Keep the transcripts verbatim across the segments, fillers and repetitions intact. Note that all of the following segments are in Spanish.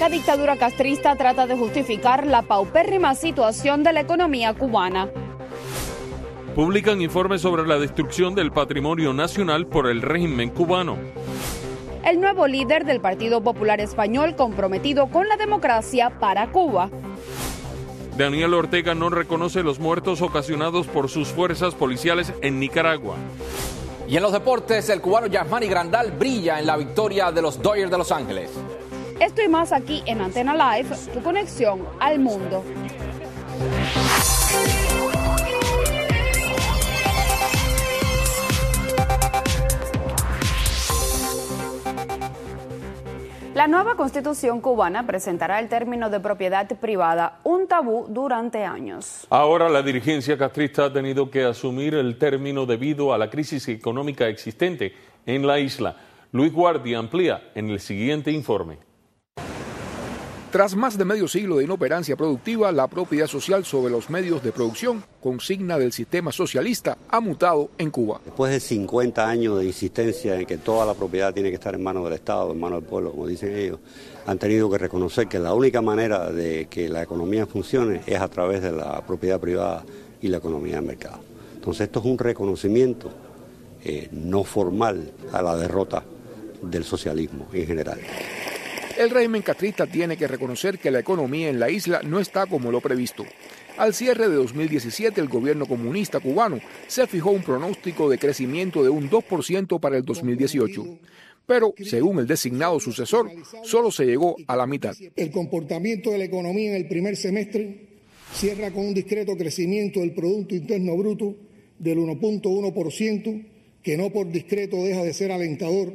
La dictadura castrista trata de justificar la paupérrima situación de la economía cubana. Publican informes sobre la destrucción del patrimonio nacional por el régimen cubano. El nuevo líder del Partido Popular Español comprometido con la democracia para Cuba. Daniel Ortega no reconoce los muertos ocasionados por sus fuerzas policiales en Nicaragua. Y en los deportes, el cubano Yasmani Grandal brilla en la victoria de los Dodgers de Los Ángeles. Esto y más aquí en Antena Live, tu conexión al mundo. La nueva Constitución cubana presentará el término de propiedad privada, un tabú durante años. Ahora la dirigencia castrista ha tenido que asumir el término debido a la crisis económica existente en la isla. Luis Guardia amplía en el siguiente informe. Tras más de medio siglo de inoperancia productiva, la propiedad social sobre los medios de producción, consigna del sistema socialista, ha mutado en Cuba. Después de cincuenta años de insistencia en que toda la propiedad tiene que estar en manos del Estado, en manos del pueblo, como dicen ellos, han tenido que reconocer que la única manera de que la economía funcione es a través de la propiedad privada y la economía de mercado. Entonces esto es un reconocimiento eh, no formal a la derrota del socialismo en general. El régimen castrista tiene que reconocer que la economía en la isla no está como lo previsto. Al cierre de dos mil diecisiete, el gobierno comunista cubano se fijó un pronóstico de crecimiento de un dos por ciento para el dos mil dieciocho. Pero, según el designado sucesor, solo se llegó a la mitad. El comportamiento de la economía en el primer semestre cierra con un discreto crecimiento del Producto Interno Bruto del uno punto uno por ciento, que no por discreto deja de ser alentador.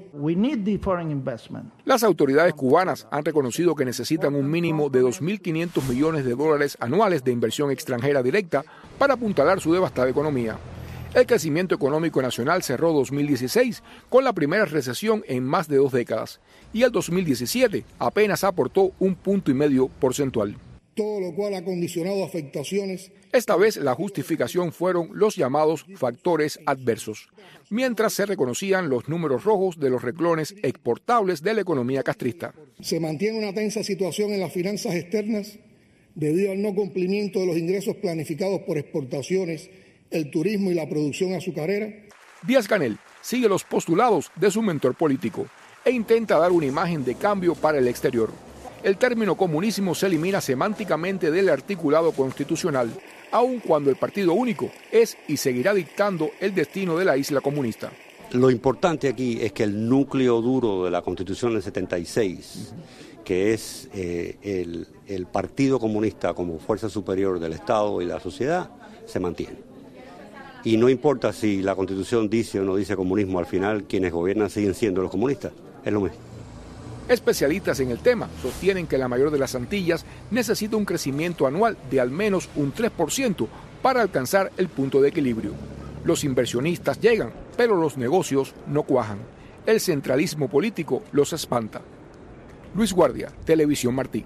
Las autoridades cubanas han reconocido que necesitan un mínimo de dos mil quinientos millones de dólares anuales de inversión extranjera directa para apuntalar su devastada economía. El crecimiento económico nacional cerró dos mil dieciséis con la primera recesión en más de dos décadas y el dos mil diecisiete apenas aportó un punto y medio porcentual. Todo lo cual ha condicionado afectaciones. Esta vez la justificación fueron los llamados factores adversos, mientras se reconocían los números rojos de los renglones exportables de la economía castrista. Se mantiene una tensa situación en las finanzas externas debido al no cumplimiento de los ingresos planificados por exportaciones, el turismo y la producción azucarera. Díaz-Canel sigue los postulados de su mentor político e intenta dar una imagen de cambio para el exterior. El término comunismo se elimina semánticamente del articulado constitucional, aun cuando el partido único es y seguirá dictando el destino de la isla comunista. Lo importante aquí es que el núcleo duro de la Constitución del setenta y seis, que es eh, el, el Partido Comunista como fuerza superior del Estado y la sociedad, se mantiene. Y no importa si la Constitución dice o no dice comunismo, al final quienes gobiernan siguen siendo los comunistas, es lo mismo. Especialistas en el tema sostienen que la mayor de las Antillas necesita un crecimiento anual de al menos un tres por ciento para alcanzar el punto de equilibrio. Los inversionistas llegan, pero los negocios no cuajan. El centralismo político los espanta. Luis Guardia, Televisión Martí.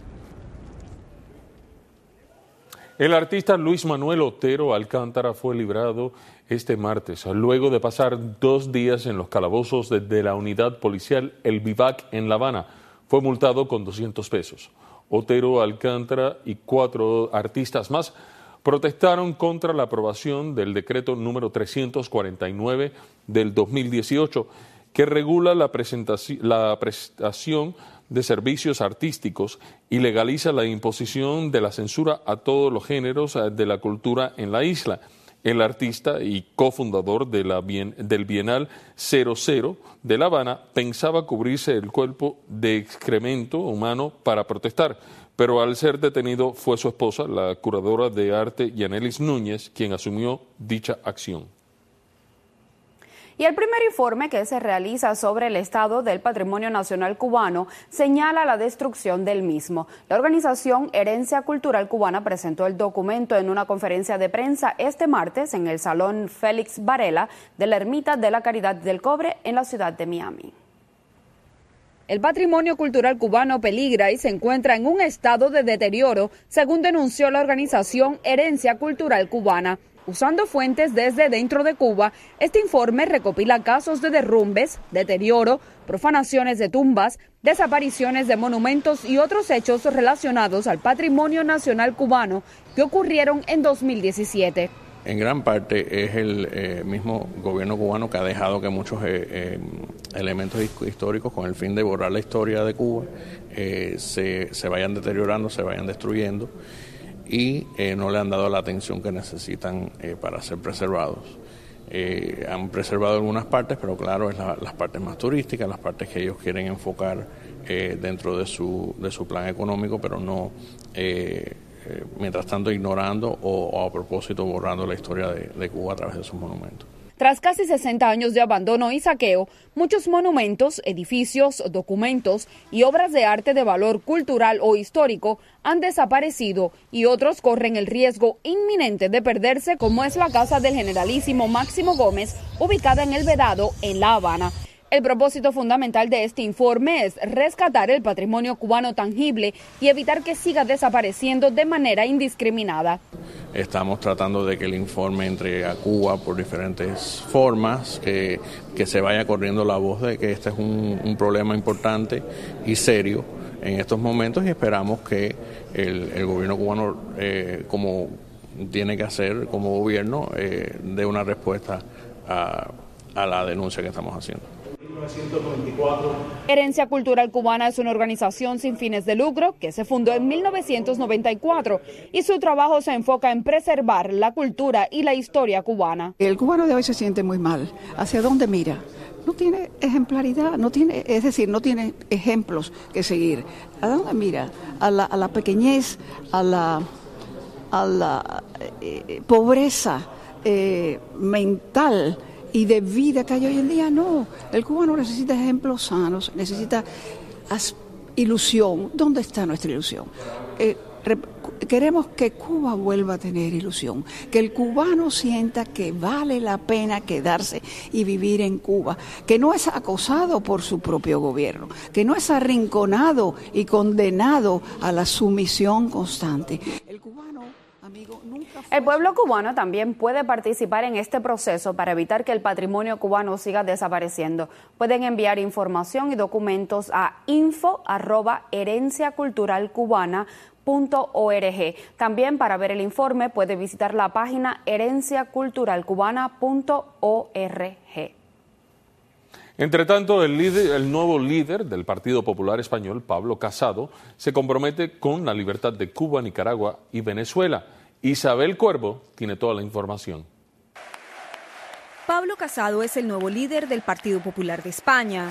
El artista Luis Manuel Otero Alcántara fue librado este martes, luego de pasar dos días en los calabozos de, de la unidad policial El Vivac en La Habana. Fue multado con doscientos pesos. Otero Alcántara y cuatro artistas más protestaron contra la aprobación del decreto número trescientos cuarenta y nueve del dos mil dieciocho, que regula la, presentaci- la prestación de servicios artísticos y legaliza la imposición de la censura a todos los géneros de la cultura en la isla. El artista y cofundador de la bien, del Bienal cero cero de La Habana pensaba cubrirse el cuerpo de excremento humano para protestar, pero al ser detenido fue su esposa, la curadora de arte Yanelis Núñez, quien asumió dicha acción. Y el primer informe que se realiza sobre el estado del patrimonio nacional cubano señala la destrucción del mismo. La organización Herencia Cultural Cubana presentó el documento en una conferencia de prensa este martes en el Salón Félix Varela de la Ermita de la Caridad del Cobre en la ciudad de Miami. El patrimonio cultural cubano peligra y se encuentra en un estado de deterioro, según denunció la organización Herencia Cultural Cubana. Usando fuentes desde dentro de Cuba, este informe recopila casos de derrumbes, deterioro, profanaciones de tumbas, desapariciones de monumentos y otros hechos relacionados al patrimonio nacional cubano que ocurrieron en dos mil diecisiete. En gran parte es el eh, mismo gobierno cubano que ha dejado que muchos eh, eh, elementos históricos, con el fin de borrar la historia de Cuba, eh, se, se vayan deteriorando, se vayan destruyendo, y eh, no le han dado la atención que necesitan eh, para ser preservados. Eh, han preservado algunas partes, pero claro, es la, las partes más turísticas, las partes que ellos quieren enfocar eh, dentro de su, de su plan económico, pero no, eh, eh, mientras tanto, ignorando o, o a propósito borrando la historia de, de Cuba a través de sus monumentos. Tras casi sesenta años de abandono y saqueo, muchos monumentos, edificios, documentos y obras de arte de valor cultural o histórico han desaparecido y otros corren el riesgo inminente de perderse, como es la casa del generalísimo Máximo Gómez, ubicada en El Vedado, en La Habana. El propósito fundamental de este informe es rescatar el patrimonio cubano tangible y evitar que siga desapareciendo de manera indiscriminada. Estamos tratando de que el informe entre a Cuba por diferentes formas, que, que se vaya corriendo la voz de que este es un, un problema importante y serio en estos momentos, y esperamos que el, el gobierno cubano, eh, como tiene que hacer como gobierno, eh, dé una respuesta a, a la denuncia que estamos haciendo. mil novecientos noventa y cuatro. Herencia Cultural Cubana es una organización sin fines de lucro que se fundó en mil novecientos noventa y cuatro y su trabajo se enfoca en preservar la cultura y la historia cubana. El cubano de hoy se siente muy mal. ¿Hacia dónde mira? No tiene ejemplaridad, no tiene, es decir, no tiene ejemplos que seguir. ¿A dónde mira? A la, a la pequeñez, a la, a la eh, pobreza eh, mental y de vida que hay hoy en día. No, el cubano necesita ejemplos sanos, necesita ilusión. ¿Dónde está nuestra ilusión? Eh, queremos que Cuba vuelva a tener ilusión, que el cubano sienta que vale la pena quedarse y vivir en Cuba, que no es acosado por su propio gobierno, que no es arrinconado y condenado a la sumisión constante. El cubano, amigo, nunca fue... El pueblo cubano también puede participar en este proceso para evitar que el patrimonio cubano siga desapareciendo. Pueden enviar información y documentos a info arroba herencia cultural cubana punto org. También, para ver el informe, puede visitar la página herencia cultural cubana punto org. Entre tanto, el, líder, el nuevo líder del Partido Popular Español, Pablo Casado, se compromete con la libertad de Cuba, Nicaragua y Venezuela. Isabel Cuervo tiene toda la información. Pablo Casado es el nuevo líder del Partido Popular de España.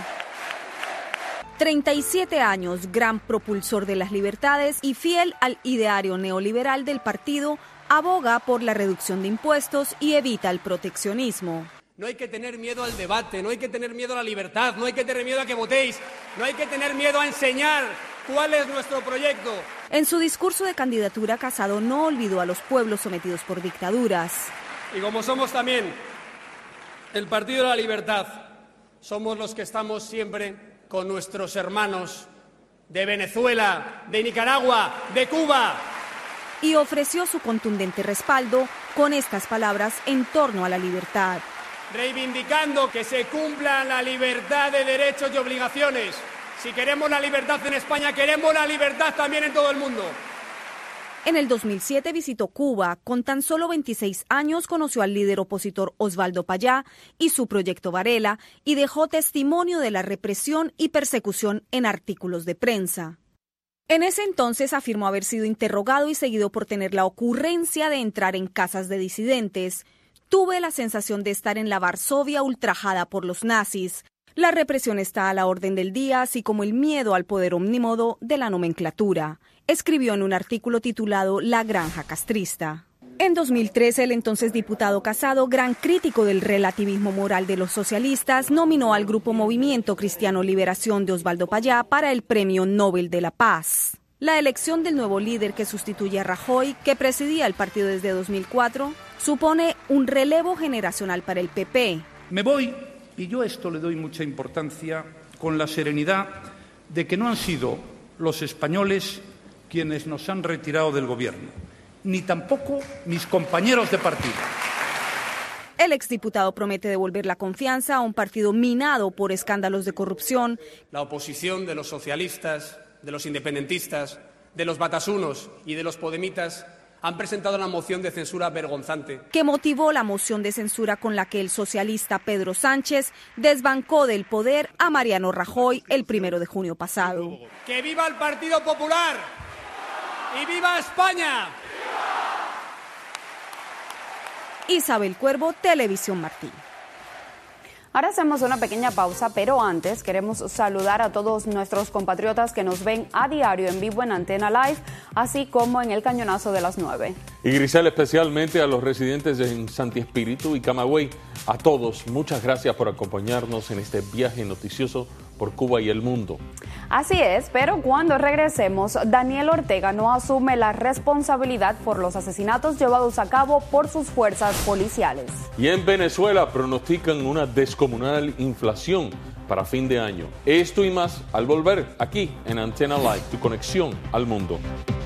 treinta y siete años, gran propulsor de las libertades y fiel al ideario neoliberal del partido, aboga por la reducción de impuestos y evita el proteccionismo. No hay que tener miedo al debate, no hay que tener miedo a la libertad, no hay que tener miedo a que votéis, no hay que tener miedo a enseñar cuál es nuestro proyecto. En su discurso de candidatura, Casado no olvidó a los pueblos sometidos por dictaduras. Y como somos también el Partido de la Libertad, somos los que estamos siempre con nuestros hermanos de Venezuela, de Nicaragua, de Cuba. Y ofreció su contundente respaldo con estas palabras en torno a la libertad. Reivindicando que se cumpla la libertad de derechos y obligaciones. Si queremos la libertad en España, queremos la libertad también en todo el mundo. En el dos mil siete visitó Cuba. Con tan solo veintiséis años conoció al líder opositor Osvaldo Payá y su proyecto Varela y dejó testimonio de la represión y persecución en artículos de prensa. En ese entonces afirmó haber sido interrogado y seguido por tener la ocurrencia de entrar en casas de disidentes. Tuve la sensación de estar en la Varsovia ultrajada por los nazis. La represión está a la orden del día, así como el miedo al poder omnímodo de la nomenclatura, escribió en un artículo titulado La Granja Castrista. En dos mil trece, el entonces diputado Casado, gran crítico del relativismo moral de los socialistas, nominó al grupo Movimiento Cristiano Liberación de Osvaldo Payá para el Premio Nobel de la Paz. La elección del nuevo líder que sustituye a Rajoy, que presidía el partido desde dos mil cuatro, supone un relevo generacional para el P P. Me voy, y yo a esto le doy mucha importancia, con la serenidad de que no han sido los españoles quienes nos han retirado del gobierno, ni tampoco mis compañeros de partido. El exdiputado promete devolver la confianza a un partido minado por escándalos de corrupción. La oposición de los socialistas, de los independentistas, de los batasunos y de los podemitas han presentado una moción de censura vergonzante, que motivó la moción de censura con la que el socialista Pedro Sánchez desbancó del poder a Mariano Rajoy el primero de junio pasado. ¡Que viva el Partido Popular! ¡Y viva España! Isabel Cuervo, Televisión Martí. Ahora hacemos una pequeña pausa, pero antes queremos saludar a todos nuestros compatriotas que nos ven a diario en vivo en Antena Live, así como en el Cañonazo de las nueve. Y Grisel, especialmente a los residentes en Santi Espíritu y Camagüey, a todos, muchas gracias por acompañarnos en este viaje noticioso por Cuba y el mundo. Así es, pero cuando regresemos, Daniel Ortega no asume la responsabilidad por los asesinatos llevados a cabo por sus fuerzas policiales. Y en Venezuela pronostican una descomunal inflación para fin de año. Esto y más al volver aquí en Antena Live, tu conexión al mundo.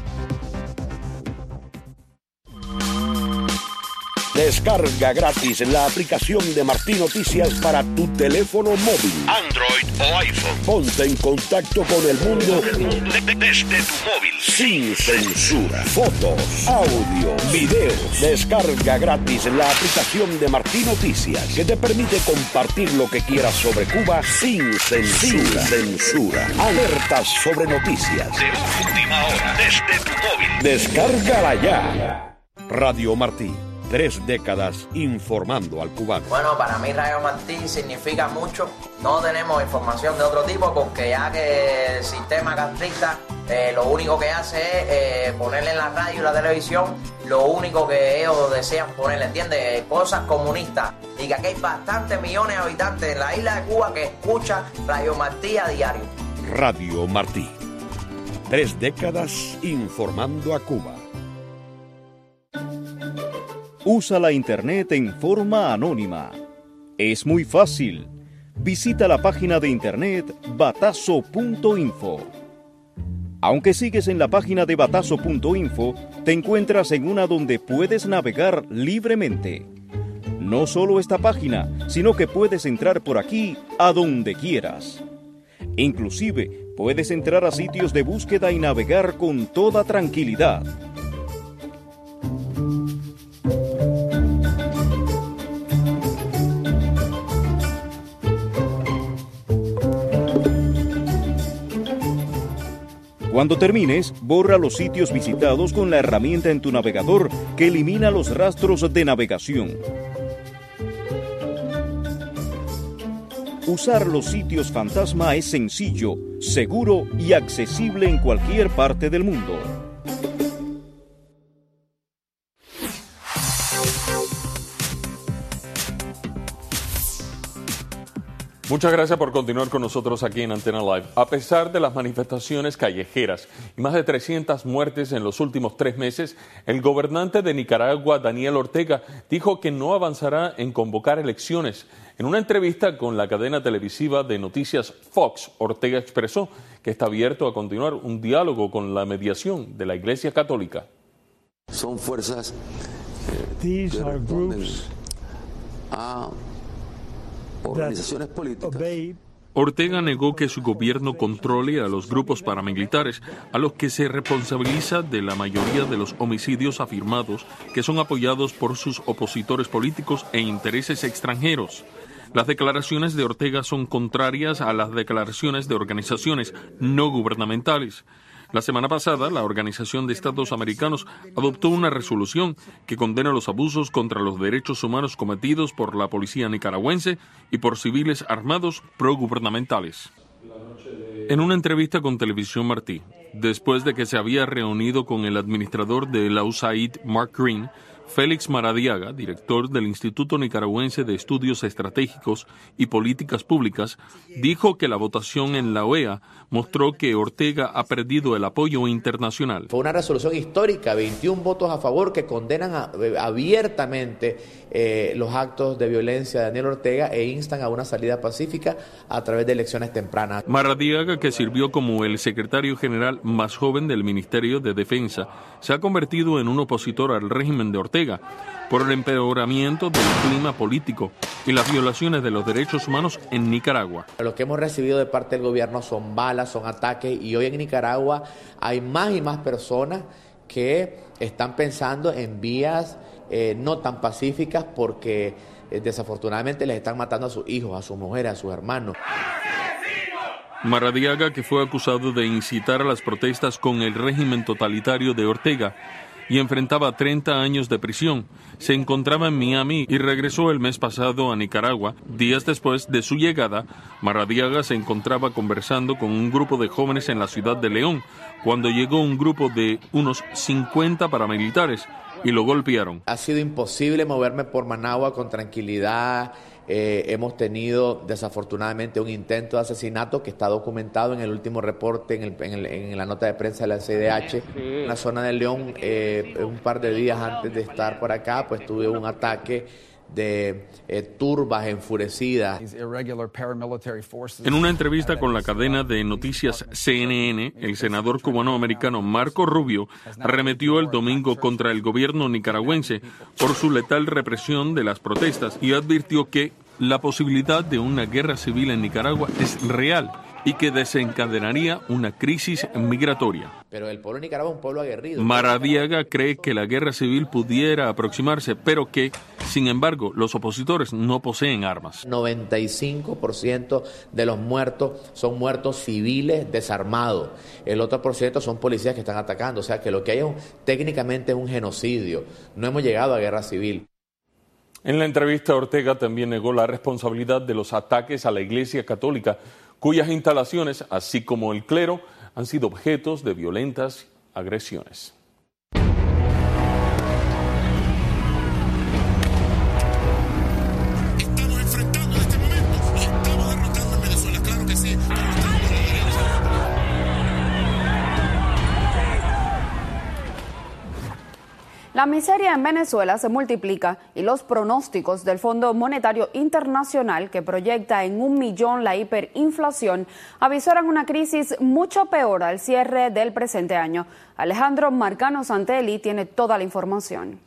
Descarga gratis la aplicación de Martí Noticias para tu teléfono móvil, Android o iPhone. Ponte en contacto con el mundo desde tu móvil, sin censura. Fotos, audio, videos. Descarga gratis la aplicación de Martí Noticias, que te permite compartir lo que quieras sobre Cuba sin censura. Sin censura. Alertas sobre noticias de última hora desde tu móvil. Descárgala ya. Radio Martí. Tres décadas informando al cubano. Bueno, para mí Radio Martí significa mucho. No tenemos información de otro tipo porque ya que el sistema castrista eh, lo único que hace es eh, ponerle en la radio y la televisión lo único que ellos desean ponerle, ¿entiendes? Cosas comunistas. Y que aquí hay bastantes millones de habitantes en la isla de Cuba que escuchan Radio Martí a diario. Radio Martí. Tres décadas informando a Cuba. Usa la internet en forma anónima. Es muy fácil. Visita la página de internet batazo punto info. Aunque sigues en la página de batazo punto info, te encuentras en una donde puedes navegar libremente. No solo esta página, sino que puedes entrar por aquí a donde quieras. Inclusive, puedes entrar a sitios de búsqueda y navegar con toda tranquilidad. Cuando termines, borra los sitios visitados con la herramienta en tu navegador que elimina los rastros de navegación. Usar los sitios fantasma es sencillo, seguro y accesible en cualquier parte del mundo. Muchas gracias por continuar con nosotros aquí en Antena Live. A pesar de las manifestaciones callejeras y más de trescientas muertes en los últimos tres meses, el gobernante de Nicaragua, Daniel Ortega, dijo que no avanzará en convocar elecciones. En una entrevista con la cadena televisiva de noticias Fox, Ortega expresó que está abierto a continuar un diálogo con la mediación de la Iglesia Católica. Son fuerzas eh, que responden a organizaciones políticas. Ortega negó que su gobierno controle a los grupos paramilitares, a los que se responsabiliza de la mayoría de los homicidios afirmados que son apoyados por sus opositores políticos e intereses extranjeros. Las declaraciones de Ortega son contrarias a las declaraciones de organizaciones no gubernamentales. La semana pasada, la Organización de Estados Americanos adoptó una resolución que condena los abusos contra los derechos humanos cometidos por la policía nicaragüense y por civiles armados progubernamentales. En una entrevista con Televisión Martí, después de que se había reunido con el administrador de la U S A I D, Mark Green, Félix Maradiaga, director del Instituto Nicaragüense de Estudios Estratégicos y Políticas Públicas, dijo que la votación en la O E A mostró que Ortega ha perdido el apoyo internacional. Fue una resolución histórica, veintiún votos a favor que condenan a, abiertamente eh, los actos de violencia de Daniel Ortega e instan a una salida pacífica a través de elecciones tempranas. Maradiaga, que sirvió como el secretario general más joven del Ministerio de Defensa, se ha convertido en un opositor al régimen de Ortega Ortega por el empeoramiento del clima político y las violaciones de los derechos humanos en Nicaragua. Lo que hemos recibido de parte del gobierno son balas, son ataques, y hoy en Nicaragua hay más y más personas que están pensando en vías eh, no tan pacíficas porque eh, desafortunadamente les están matando a sus hijos, a sus mujeres, a sus hermanos. Maradiaga, que fue acusado de incitar a las protestas con el régimen totalitario de Ortega y enfrentaba treinta años de prisión, se encontraba en Miami y regresó el mes pasado a Nicaragua. Días después de su llegada, Maradiaga se encontraba conversando con un grupo de jóvenes en la ciudad de León, cuando llegó un grupo de unos cincuenta paramilitares y lo golpearon. Ha sido imposible moverme por Managua con tranquilidad. Eh, hemos tenido desafortunadamente un intento de asesinato que está documentado en el último reporte, en, el, en, el, en la nota de prensa de la C I D H. En la zona de León, eh, un par de días antes de estar por acá, pues tuve un ataque de eh, turbas enfurecidas. En una entrevista con la cadena de noticias C N N, el senador cubanoamericano Marco Rubio arremetió el domingo contra el gobierno nicaragüense por su letal represión de las protestas y advirtió que la posibilidad de una guerra civil en Nicaragua es real y que desencadenaría una crisis migratoria. Pero el pueblo de Nicaragua es un pueblo aguerrido. Maradiaga cree que la guerra civil pudiera aproximarse, pero que, sin embargo, los opositores no poseen armas. noventa y cinco por ciento de los muertos son muertos civiles desarmados. El otro por ciento son policías que están atacando. O sea que lo que hay un, técnicamente es un genocidio. No hemos llegado a guerra civil. En la entrevista, Ortega también negó la responsabilidad de los ataques a la Iglesia Católica, cuyas instalaciones, así como el clero, han sido objetos de violentas agresiones. Estamos enfrentando en este momento y estamos derrotando en Venezuela, claro que sí. La miseria en Venezuela se multiplica y los pronósticos del Fondo Monetario Internacional, que proyecta en un millón la hiperinflación, avisoran una crisis mucho peor al cierre del presente año. Alejandro Marcano Santelli tiene toda la información.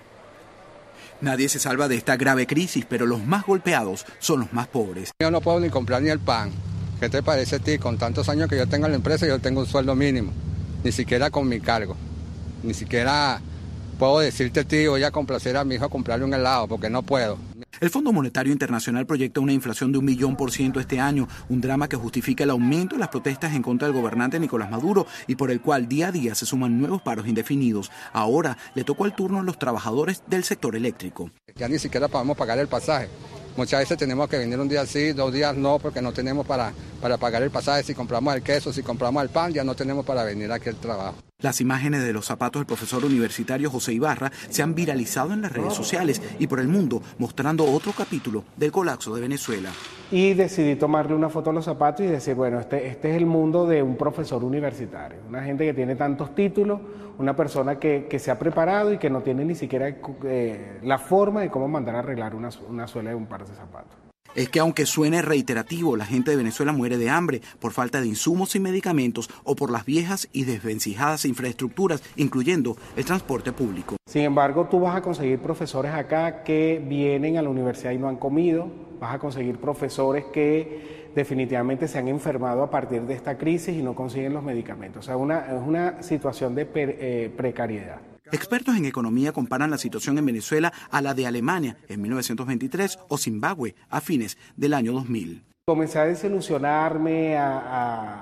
Nadie se salva de esta grave crisis, pero los más golpeados son los más pobres. Yo no puedo ni comprar ni el pan. ¿Qué te parece a ti? Con tantos años que yo tengo en la empresa, yo tengo un sueldo mínimo. Ni siquiera con mi cargo. Ni siquiera puedo decirte a ti, voy a complacer a mi hijo a comprarle un helado, porque no puedo. El Fondo Monetario Internacional proyecta una inflación de un millón por ciento este año, un drama que justifica el aumento de las protestas en contra del gobernante Nicolás Maduro y por el cual día a día se suman nuevos paros indefinidos. Ahora le tocó el turno a los trabajadores del sector eléctrico. Ya ni siquiera podemos pagar el pasaje. Muchas veces tenemos que venir un día sí, dos días no, porque no tenemos para, para pagar el pasaje. Si compramos el queso, si compramos el pan, ya no tenemos para venir aquí al trabajo. Las imágenes de los zapatos del profesor universitario José Ibarra se han viralizado en las redes sociales y por el mundo, mostrando otro capítulo del colapso de Venezuela. Y decidí tomarle una foto a los zapatos y decir, bueno, este, este es el mundo de un profesor universitario, una gente que tiene tantos títulos, una persona que, que se ha preparado y que no tiene ni siquiera eh, la forma de cómo mandar a arreglar una, una suela de un par de zapatos. Es que aunque suene reiterativo, la gente de Venezuela muere de hambre por falta de insumos y medicamentos o por las viejas y desvencijadas infraestructuras, incluyendo el transporte público. Sin embargo, tú vas a conseguir profesores acá que vienen a la universidad y no han comido, vas a conseguir profesores que definitivamente se han enfermado a partir de esta crisis y no consiguen los medicamentos. O sea, una, es una situación de per, eh, precariedad. Expertos en economía comparan la situación en Venezuela a la de Alemania en mil novecientos veintitrés o Zimbabue a fines del año dos mil. Comencé a desilusionarme, a, a,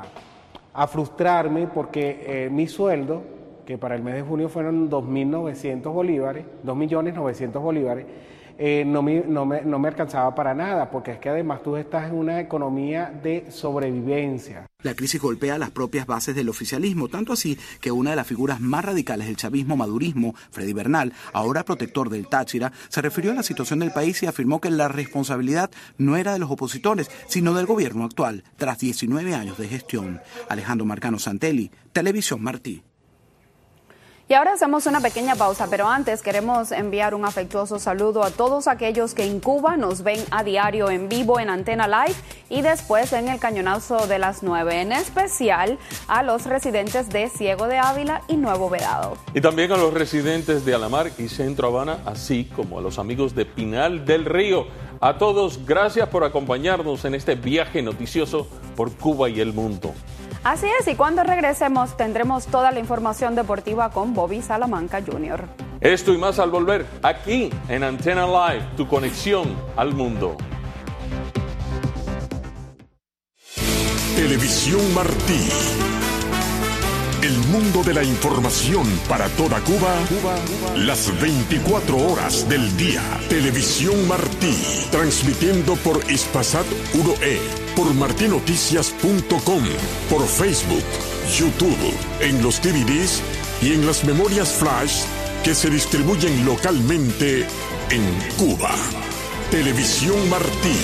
a frustrarme porque eh, mi sueldo, que para el mes de junio fueron dos mil novecientos bolívares, dos millones novecientos bolívares, Eh, no, me, no, me, no me alcanzaba para nada, porque es que además tú estás en una economía de sobrevivencia. La crisis golpea las propias bases del oficialismo, tanto así que una de las figuras más radicales del chavismo-madurismo, Freddy Bernal, ahora protector del Táchira, se refirió a la situación del país y afirmó que la responsabilidad no era de los opositores, sino del gobierno actual, tras diecinueve años de gestión. Alejandro Marcano Santelli, Televisión Martí. Y ahora hacemos una pequeña pausa, pero antes queremos enviar un afectuoso saludo a todos aquellos que en Cuba nos ven a diario en vivo en Antena Live y después en el Cañonazo de las nueve, en especial a los residentes de Ciego de Ávila y Nuevo Vedado. Y también a los residentes de Alamar y Centro Habana, así como a los amigos de Pinal del Río. A todos, gracias por acompañarnos en este viaje noticioso por Cuba y el mundo. Así es, y cuando regresemos tendremos toda la información deportiva con Bobby Salamanca junior Esto y más al volver, aquí en Antena Live, tu conexión al mundo. Televisión Martí. El mundo de la información para toda Cuba, Cuba, Cuba, las veinticuatro horas del día. Televisión Martí, transmitiendo por Hispasat uno E, por martinoticias punto com, por Facebook, YouTube, en los D V Ds y en las memorias flash que se distribuyen localmente en Cuba. Televisión Martí.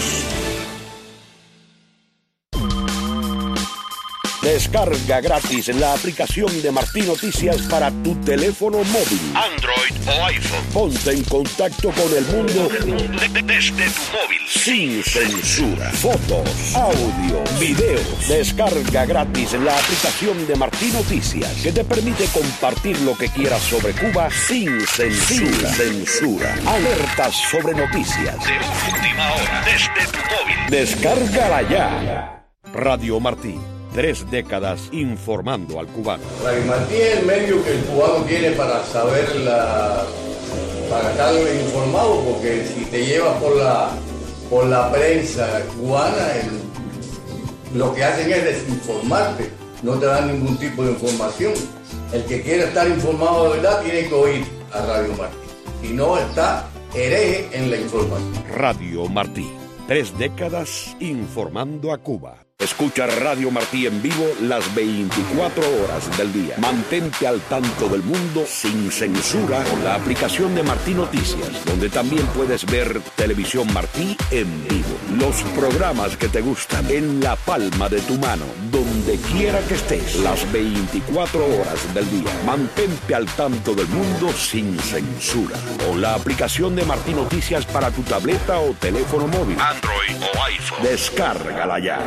Descarga gratis la aplicación de Martí Noticias para tu teléfono móvil, Android o iPhone. Ponte en contacto con el mundo desde tu móvil, sin censura. Fotos, audio, videos. Descarga gratis la aplicación de Martí Noticias, que te permite compartir lo que quieras sobre Cuba sin censura. Sin censura. Alertas sobre noticias de última hora desde tu móvil. Descárgala ya. Radio Martí. Tres décadas informando al cubano. Radio Martí es el medio que el cubano tiene para saber la, para estar informado, porque si te llevas por la, por la prensa cubana, el, lo que hacen es desinformarte, no te dan ningún tipo de información. El que quiere estar informado de verdad tiene que oír a Radio Martí, si no está hereje en la información. Radio Martí, tres décadas informando a Cuba. Escucha Radio Martí en vivo las veinticuatro horas del día. Mantente al tanto del mundo sin censura con la aplicación de Martí Noticias, donde también puedes ver Televisión Martí en vivo. Los programas que te gustan en la palma de tu mano, donde quiera que estés, las veinticuatro horas del día. Mantente al tanto del mundo sin censura con la aplicación de Martí Noticias para tu tableta o teléfono móvil, Android o iPhone. Descárgala ya.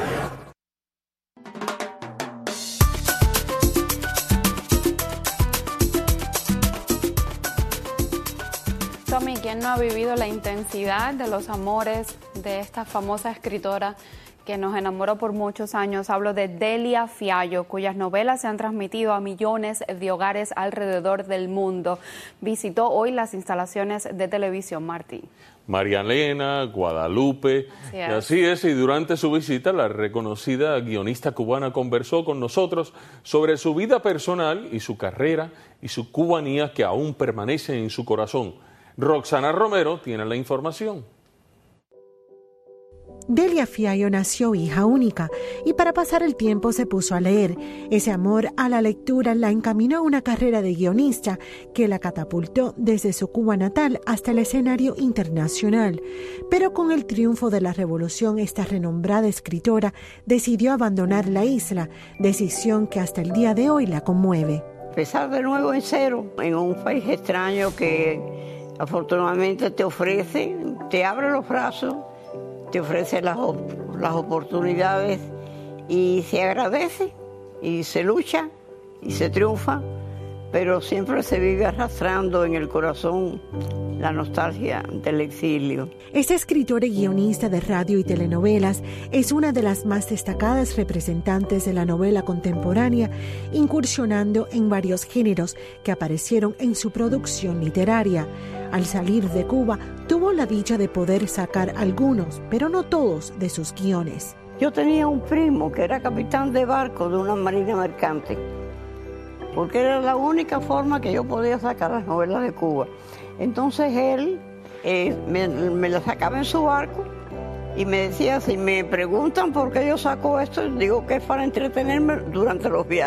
Tommy, ¿quién no ha vivido la intensidad de los amores de esta famosa escritora que nos enamoró por muchos años? Hablo de Delia Fiallo, cuyas novelas se han transmitido a millones de hogares alrededor del mundo. Visitó hoy las instalaciones de Televisión Martí. María Elena, Guadalupe, así es. y así es, y durante su visita la reconocida guionista cubana conversó con nosotros sobre su vida personal y su carrera y su cubanía que aún permanece en su corazón. Roxana Romero tiene la información. Delia Fiallo nació hija única y para pasar el tiempo se puso a leer. Ese amor a la lectura la encaminó a una carrera de guionista que la catapultó desde su Cuba natal hasta el escenario internacional. Pero con el triunfo de la revolución, esta renombrada escritora decidió abandonar la isla, decisión que hasta el día de hoy la conmueve. Empezar de nuevo en cero, en un país extraño que afortunadamente te ofrece, te abre los brazos, te ofrece las, las oportunidades y se agradece y se lucha y se triunfa, pero siempre se vive arrastrando en el corazón la nostalgia del exilio. Esta escritora y guionista de radio y telenovelas es una de las más destacadas representantes de la novela contemporánea, incursionando en varios géneros que aparecieron en su producción literaria. Al salir de Cuba, tuvo la dicha de poder sacar algunos, pero no todos, de sus guiones. Yo tenía un primo que era capitán de barco de una marina mercante, porque era la única forma que yo podía sacar las novelas de Cuba. Entonces él eh, me, me las sacaba en su barco y me decía, si me preguntan por qué yo saco esto, digo que es para entretenerme durante los viajes.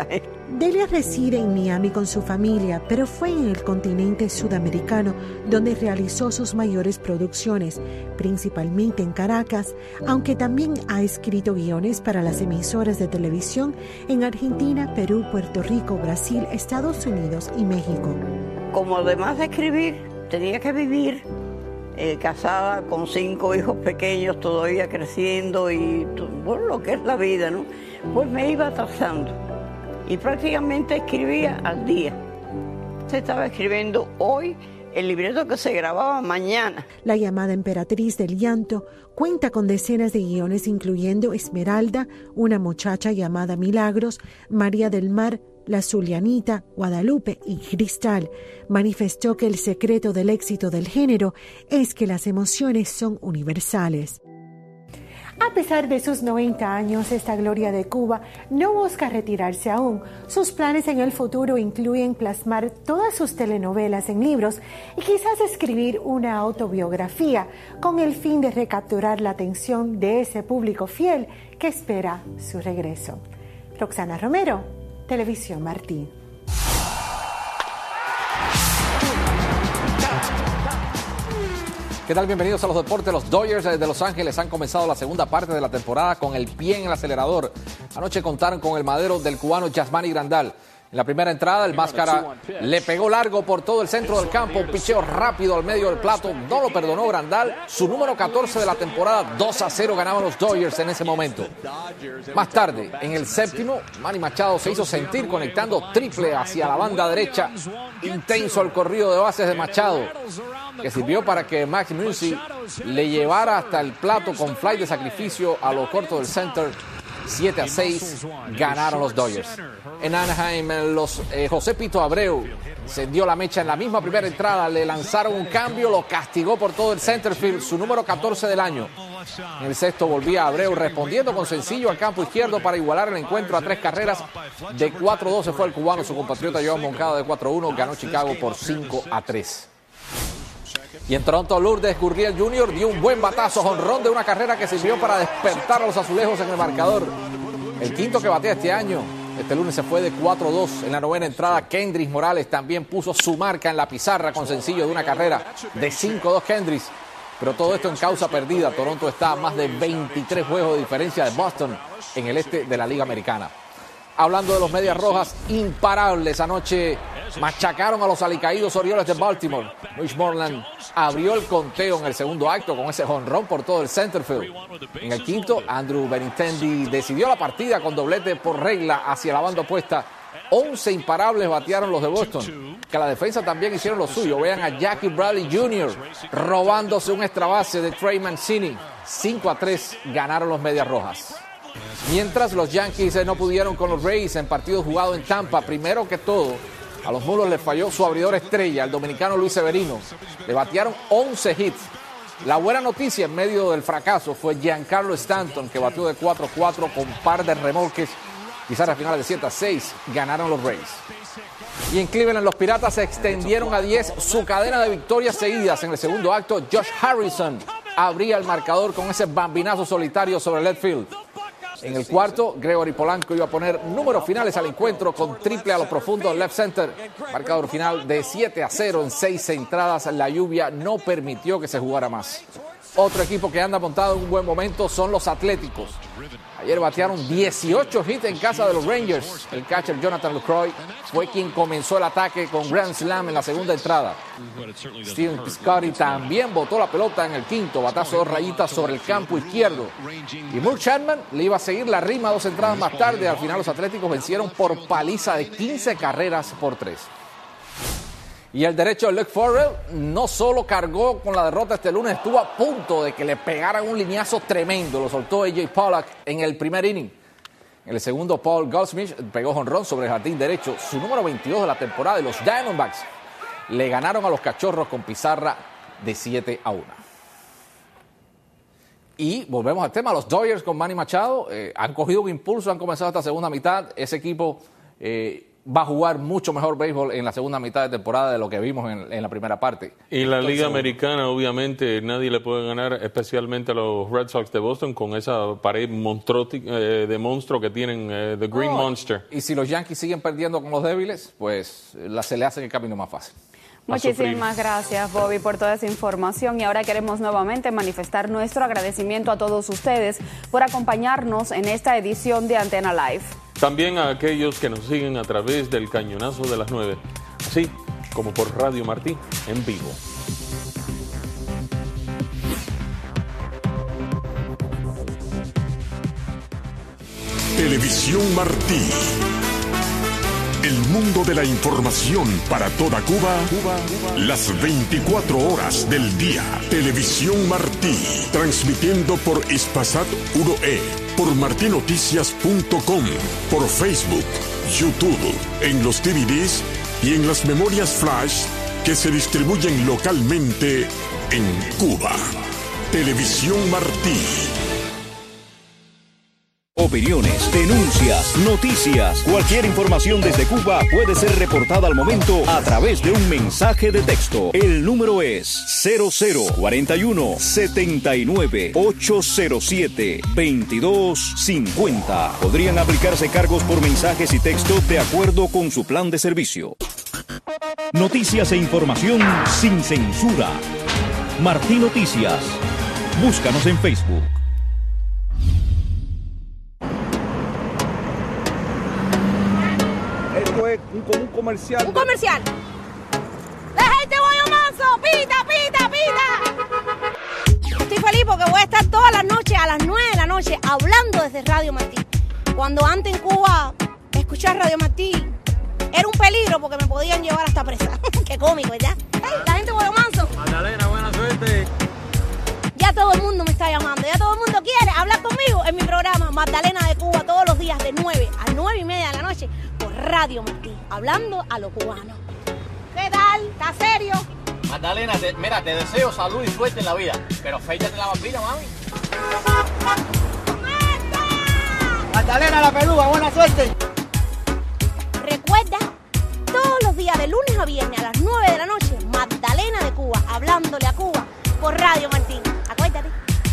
Delia reside en Miami con su familia, pero fue en el continente sudamericano donde realizó sus mayores producciones, principalmente en Caracas, aunque también ha escrito guiones para las emisoras de televisión en Argentina, Perú, Puerto Rico, Brasil, Estados Unidos y México. Como además de escribir, tenía que vivir eh, casada con cinco hijos pequeños todavía creciendo y bueno, lo que es la vida, ¿no? Pues me iba atrasando. Y prácticamente escribía al día. Se estaba escribiendo hoy el libreto que se grababa mañana. La llamada Emperatriz del Llanto cuenta con decenas de guiones, incluyendo Esmeralda, Una muchacha llamada Milagros, María del Mar, La Zulianita, Guadalupe y Cristal. Manifestó que el secreto del éxito del género es que las emociones son universales. A pesar de sus noventa años, esta gloria de Cuba no busca retirarse aún. Sus planes en el futuro incluyen plasmar todas sus telenovelas en libros y quizás escribir una autobiografía con el fin de recapturar la atención de ese público fiel que espera su regreso. Roxana Romero, Televisión Martí. ¿Qué tal? Bienvenidos a los deportes. Los Dodgers de Los Ángeles han comenzado la segunda parte de la temporada con el pie en el acelerador. Anoche contaron con el madero del cubano Yasmani Grandal. En la primera entrada, el máscara le pegó largo por todo el centro del campo, un picheo rápido al medio del plato, no lo perdonó Grandal. Su número catorce de la temporada, dos a cero ganaban los Dodgers en ese momento. Más tarde, en el séptimo, Manny Machado se hizo sentir conectando triple hacia la banda derecha. Intenso el corrido de bases de Machado, que sirvió para que Max Muncy le llevara hasta el plato con fly de sacrificio a lo corto del center. siete a seis ganaron los Dodgers. En Anaheim, los, eh, José Pito Abreu encendió la mecha en la misma primera entrada, le lanzaron un cambio, lo castigó por todo el centerfield, su número catorce del año. En el sexto volvía Abreu respondiendo con sencillo al campo izquierdo para igualar el encuentro a tres carreras. De cuatro a dos se fue el cubano, su compatriota Joan Moncada de cuatro a uno, ganó Chicago por cinco a tres. Y en Toronto, Lourdes Gurriel junior dio un buen batazo jonrón de una carrera que sirvió para despertar a los azulejos en el marcador. El quinto que batea este año. Este lunes se fue de cuatro a dos. En la novena entrada, Kendrys Morales también puso su marca en la pizarra con sencillo de una carrera de cinco a dos Kendrys. Pero todo esto en causa perdida. Toronto está a más de veintitrés juegos de diferencia de Boston en el este de la Liga Americana. Hablando de los Medias Rojas, imparables. Anoche machacaron a los alicaídos Orioles de Baltimore. Mitch Moreland abrió el conteo en el segundo acto con ese jonrón por todo el centerfield. En el quinto, Andrew Benintendi decidió la partida con doblete por regla hacia la banda opuesta. once imparables batearon los de Boston, que la defensa también hicieron lo suyo. Vean a Jackie Bradley junior robándose un extra base de Trey Mancini. cinco a tres ganaron los Medias Rojas. Mientras los Yankees eh, no pudieron con los Rays en partidos jugados en Tampa, primero que todo, a los Mulos les falló su abridor estrella, el dominicano Luis Severino. Le batearon once hits. La buena noticia en medio del fracaso fue Giancarlo Stanton, que batió de cuatro a cuatro con par de remolques. Quizás a finales de siete a seis ganaron los Rays. Y en Cleveland los Piratas se extendieron a diez su cadena de victorias seguidas. En el segundo acto, Josh Harrison abría el marcador con ese bambinazo solitario sobre el left field. En el cuarto, Gregory Polanco iba a poner números finales al encuentro con triple a lo profundo left center. Marcador final de siete a cero en seis entradas. La lluvia no permitió que se jugara más. Otro equipo que anda montado en un buen momento son los Atléticos. Ayer batearon dieciocho hits en casa de los Rangers. El catcher Jonathan Lucroy fue quien comenzó el ataque con Grand Slam en la segunda entrada. Steven Piscotty también botó la pelota en el quinto, batazo dos rayitas sobre el campo izquierdo. Y Murray Chapman le iba a seguir la rima dos entradas más tarde. Al final los Atléticos vencieron por paliza de quince carreras por tres. Y el derecho de Luke Farrell no solo cargó con la derrota este lunes, estuvo a punto de que le pegaran un lineazo tremendo. Lo soltó A J Pollock en el primer inning. En el segundo, Paul Goldschmidt pegó jonrón sobre el jardín derecho, su número veintidós de la temporada. Y los Diamondbacks le ganaron a los Cachorros con pizarra de siete a uno. Y volvemos al tema, los Dodgers con Manny Machado eh, han cogido un impulso, han comenzado esta segunda mitad. Ese equipo... Eh, va a jugar mucho mejor béisbol en la segunda mitad de temporada de lo que vimos en, en la primera parte. Y la Liga Americana, obviamente, nadie le puede ganar, especialmente a los Red Sox de Boston, con esa pared monstro, eh, de monstruo que tienen, eh, The Green oh, Monster. Y si los Yankees siguen perdiendo con los débiles, pues la, se le hace el camino más fácil. Muchísimas gracias, Bobby, por toda esa información. Y ahora queremos nuevamente manifestar nuestro agradecimiento a todos ustedes por acompañarnos en esta edición de Antena Live. También a aquellos que nos siguen a través del Cañonazo de las nueve, así como por Radio Martí en vivo. Televisión Martí. El mundo de la información para toda Cuba, Cuba, Cuba, las veinticuatro horas del día. Televisión Martí, transmitiendo por Hispasat uno E, por martinoticias punto com, por Facebook, YouTube, en los D V Ds y en las memorias flash que se distribuyen localmente en Cuba. Televisión Martí. Opiniones, denuncias, noticias, cualquier información desde Cuba puede ser reportada al momento a través de un mensaje de texto. El número es cero cero cuarenta y uno setenta y nueve ochocientos siete veintidós cincuenta. Podrían aplicarse cargos por mensajes y texto de acuerdo con su plan de servicio. Noticias e información sin censura. Martí Noticias. Búscanos en Facebook. Un, como un comercial. Un comercial. La gente Boyo Manso, pita, pita, pita. Estoy feliz porque voy a estar todas las noches a las nueve de la noche hablando desde Radio Martí. Cuando antes en Cuba escuchar Radio Martí era un peligro porque me podían llevar hasta presa. Qué cómico, ¿verdad? Hey, la gente Boyo Manso. Magdalena, buena suerte. Ya todo el mundo me está llamando, ya todo el mundo quiere hablar conmigo en mi programa Magdalena de Cuba todos los días de nueve a nueve y media de la noche por Radio Martí, hablando a los cubanos. ¿Qué tal? ¿Estás serio? Magdalena, te, mira, te deseo salud y suerte en la vida, pero afeítate la barbilla, mami. Magdalena la peluda, buena suerte. Recuerda, todos los días de lunes a viernes a las nueve de la noche, Magdalena de Cuba, hablándole a Cuba por Radio Martí. Acuérdate.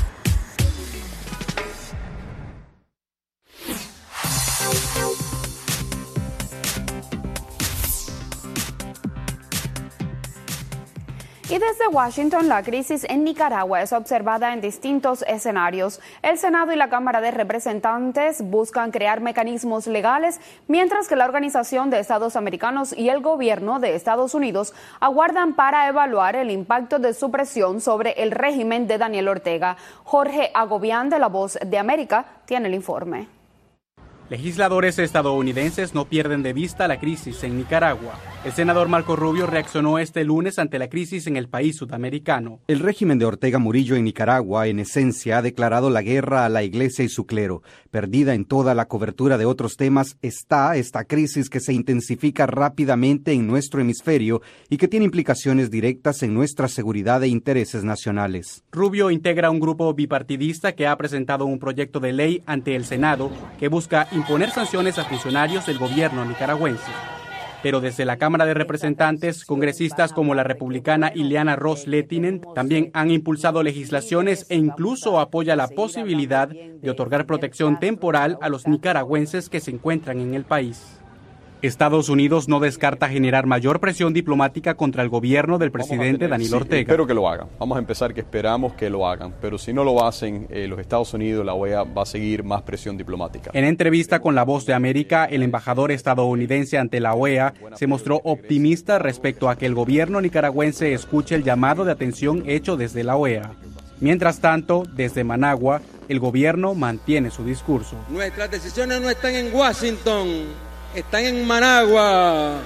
Y desde Washington, la crisis en Nicaragua es observada en distintos escenarios. El Senado y la Cámara de Representantes buscan crear mecanismos legales, mientras que la Organización de Estados Americanos y el gobierno de Estados Unidos aguardan para evaluar el impacto de su presión sobre el régimen de Daniel Ortega. Jorge Agobián, de La Voz de América, tiene el informe. Legisladores estadounidenses no pierden de vista la crisis en Nicaragua. El senador Marco Rubio reaccionó este lunes ante la crisis en el país sudamericano. El régimen de Ortega Murillo en Nicaragua, en esencia, ha declarado la guerra a la Iglesia y su clero. Perdida en toda la cobertura de otros temas está esta crisis que se intensifica rápidamente en nuestro hemisferio y que tiene implicaciones directas en nuestra seguridad e intereses nacionales. Rubio integra un grupo bipartidista que ha presentado un proyecto de ley ante el Senado que busca imponer sanciones a funcionarios del gobierno nicaragüense. Pero desde la Cámara de Representantes, congresistas como la republicana Ileana Ros-Lehtinen también han impulsado legislaciones e incluso apoya la posibilidad de otorgar protección temporal a los nicaragüenses que se encuentran en el país. Estados Unidos no descarta generar mayor presión diplomática contra el gobierno del presidente Daniel sí, Ortega. Espero que lo hagan. Vamos a empezar que esperamos que lo hagan. Pero si no lo hacen, eh, los Estados Unidos, la O E A, va a seguir más presión diplomática. En entrevista con La Voz de América, el embajador estadounidense ante la O E A se mostró optimista respecto a que el gobierno nicaragüense escuche el llamado de atención hecho desde la O E A. Mientras tanto, desde Managua, el gobierno mantiene su discurso. Nuestras decisiones no están en Washington, están en Managua.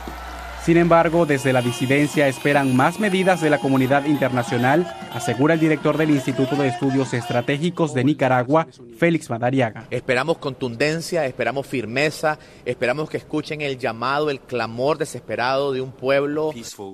Sin embargo, desde la disidencia esperan más medidas de la comunidad internacional, asegura el director del Instituto de Estudios Estratégicos de Nicaragua, Félix Madariaga. Esperamos contundencia, esperamos firmeza, esperamos que escuchen el llamado, el clamor desesperado de un pueblo.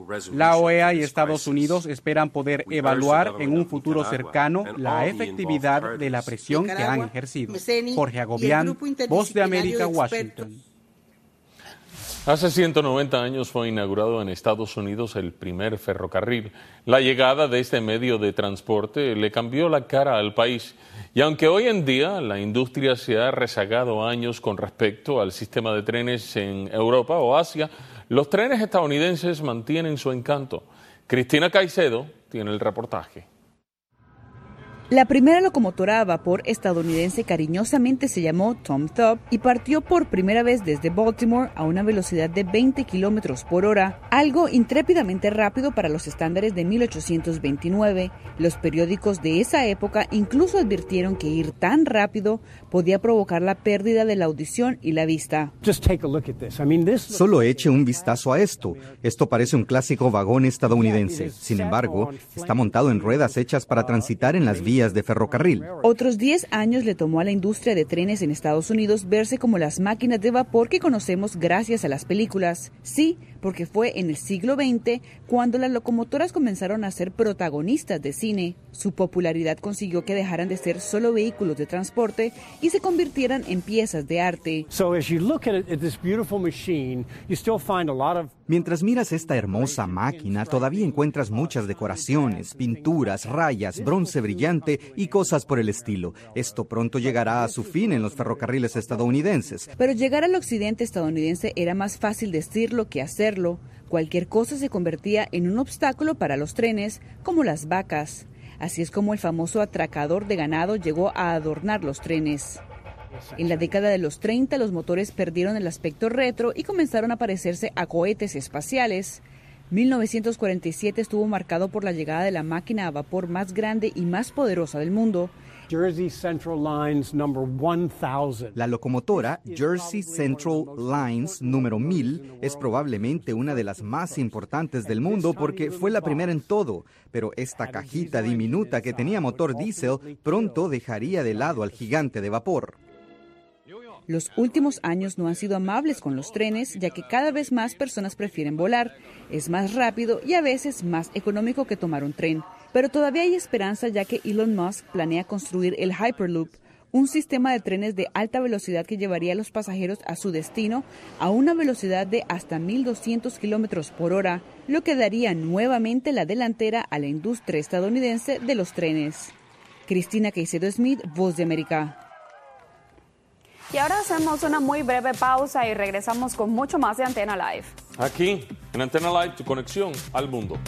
La O E A y Estados Unidos esperan poder evaluar en un futuro cercano la efectividad de la presión que han ejercido. Jorge Agobián, Voz de América, Washington. Hace ciento noventa años fue inaugurado en Estados Unidos el primer ferrocarril. La llegada de este medio de transporte le cambió la cara al país. Y aunque hoy en día la industria se ha rezagado años con respecto al sistema de trenes en Europa o Asia, los trenes estadounidenses mantienen su encanto. Cristina Caicedo tiene el reportaje. La primera locomotora a vapor estadounidense cariñosamente se llamó Tom Thumb y partió por primera vez desde Baltimore a una velocidad de veinte kilómetros por hora, algo intrépidamente rápido para los estándares de mil ochocientos veintinueve. Los periódicos de esa época incluso advirtieron que ir tan rápido podía provocar la pérdida de la audición y la vista. Solo eche un vistazo a esto. Esto parece un clásico vagón estadounidense. Sin embargo, está montado en ruedas hechas para transitar en las vías de ferrocarril. Otros diez años le tomó a la industria de trenes en Estados Unidos verse como las máquinas de vapor que conocemos gracias a las películas. Sí, porque fue en el siglo veinte cuando las locomotoras comenzaron a ser protagonistas de cine. Su popularidad consiguió que dejaran de ser solo vehículos de transporte y se convirtieran en piezas de arte. Mientras miras esta hermosa máquina, todavía encuentras muchas decoraciones, pinturas, rayas, bronce brillante y cosas por el estilo. Esto pronto llegará a su fin en los ferrocarriles estadounidenses. Pero llegar al occidente estadounidense era más fácil decirlo que hacerlo. Cualquier cosa se convertía en un obstáculo para los trenes, como las vacas. Así es como el famoso atracador de ganado llegó a adornar los trenes. En la década de los treinta, los motores perdieron el aspecto retro y comenzaron a parecerse a cohetes espaciales. mil novecientos cuarenta y siete estuvo marcado por la llegada de la máquina a vapor más grande y más poderosa del mundo. Jersey Central Lines number one thousand. La locomotora Jersey Central Lines número mil es probablemente una de las más importantes del mundo porque fue la primera en todo, pero esta cajita diminuta que tenía motor diésel pronto dejaría de lado al gigante de vapor. Los últimos años no han sido amables con los trenes, ya que cada vez más personas prefieren volar. Es más rápido y a veces más económico que tomar un tren. Pero todavía hay esperanza, ya que Elon Musk planea construir el Hyperloop, un sistema de trenes de alta velocidad que llevaría a los pasajeros a su destino a una velocidad de hasta mil doscientos kilómetros por hora, lo que daría nuevamente la delantera a la industria estadounidense de los trenes. Cristina Caicedo Smith, Voz de América. Y ahora hacemos una muy breve pausa y regresamos con mucho más de Antena Live. Aquí, en Antena Live, tu conexión al mundo.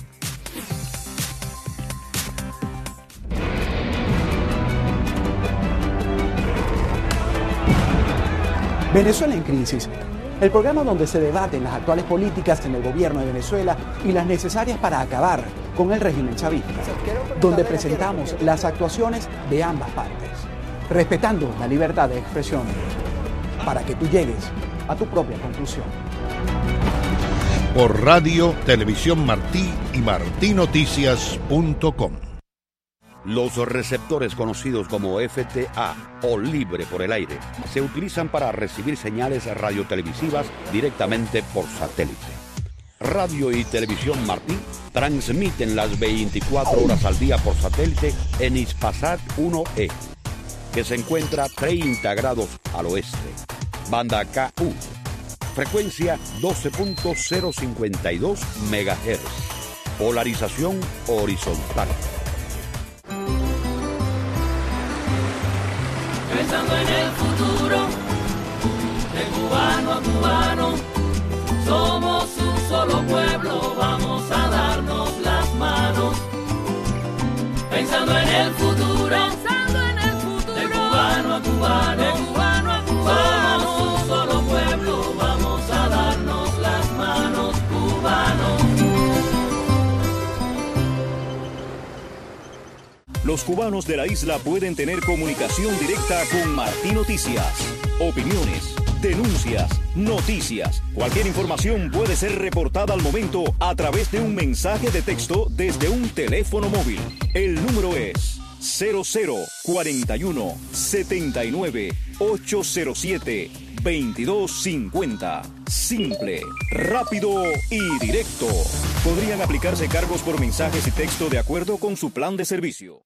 Venezuela en crisis. El programa donde se debaten las actuales políticas en el gobierno de Venezuela y las necesarias para acabar con el régimen chavista. Donde presentamos las actuaciones de ambas partes, respetando la libertad de expresión, para que tú llegues a tu propia conclusión. Por Radio, Televisión Martí y martí noticias punto com. Los receptores conocidos como F T A o libre por el aire se utilizan para recibir señales radiotelevisivas directamente por satélite. Radio y Televisión Martí transmiten las veinticuatro horas al día por satélite en Hispasat uno E, que se encuentra treinta grados al oeste. Banda K U, frecuencia doce punto cero cincuenta y dos megahertz, polarización horizontal. Pensando en el futuro, de cubano a cubano, somos un solo pueblo, vamos a darnos las manos. Pensando en el futuro, pensando en el futuro, de cubano a cubano, de cubano a cubano, somos un solo pueblo, vamos a darnos las manos, cubanos. Los cubanos de la isla pueden tener comunicación directa con Martí Noticias. Opiniones, denuncias, noticias. Cualquier información puede ser reportada al momento a través de un mensaje de texto desde un teléfono móvil. El número es cero cero cuarenta y uno setenta y nueve ochocientos siete veintidós cincuenta. Simple, rápido y directo. Podrían aplicarse cargos por mensajes y texto de acuerdo con su plan de servicio.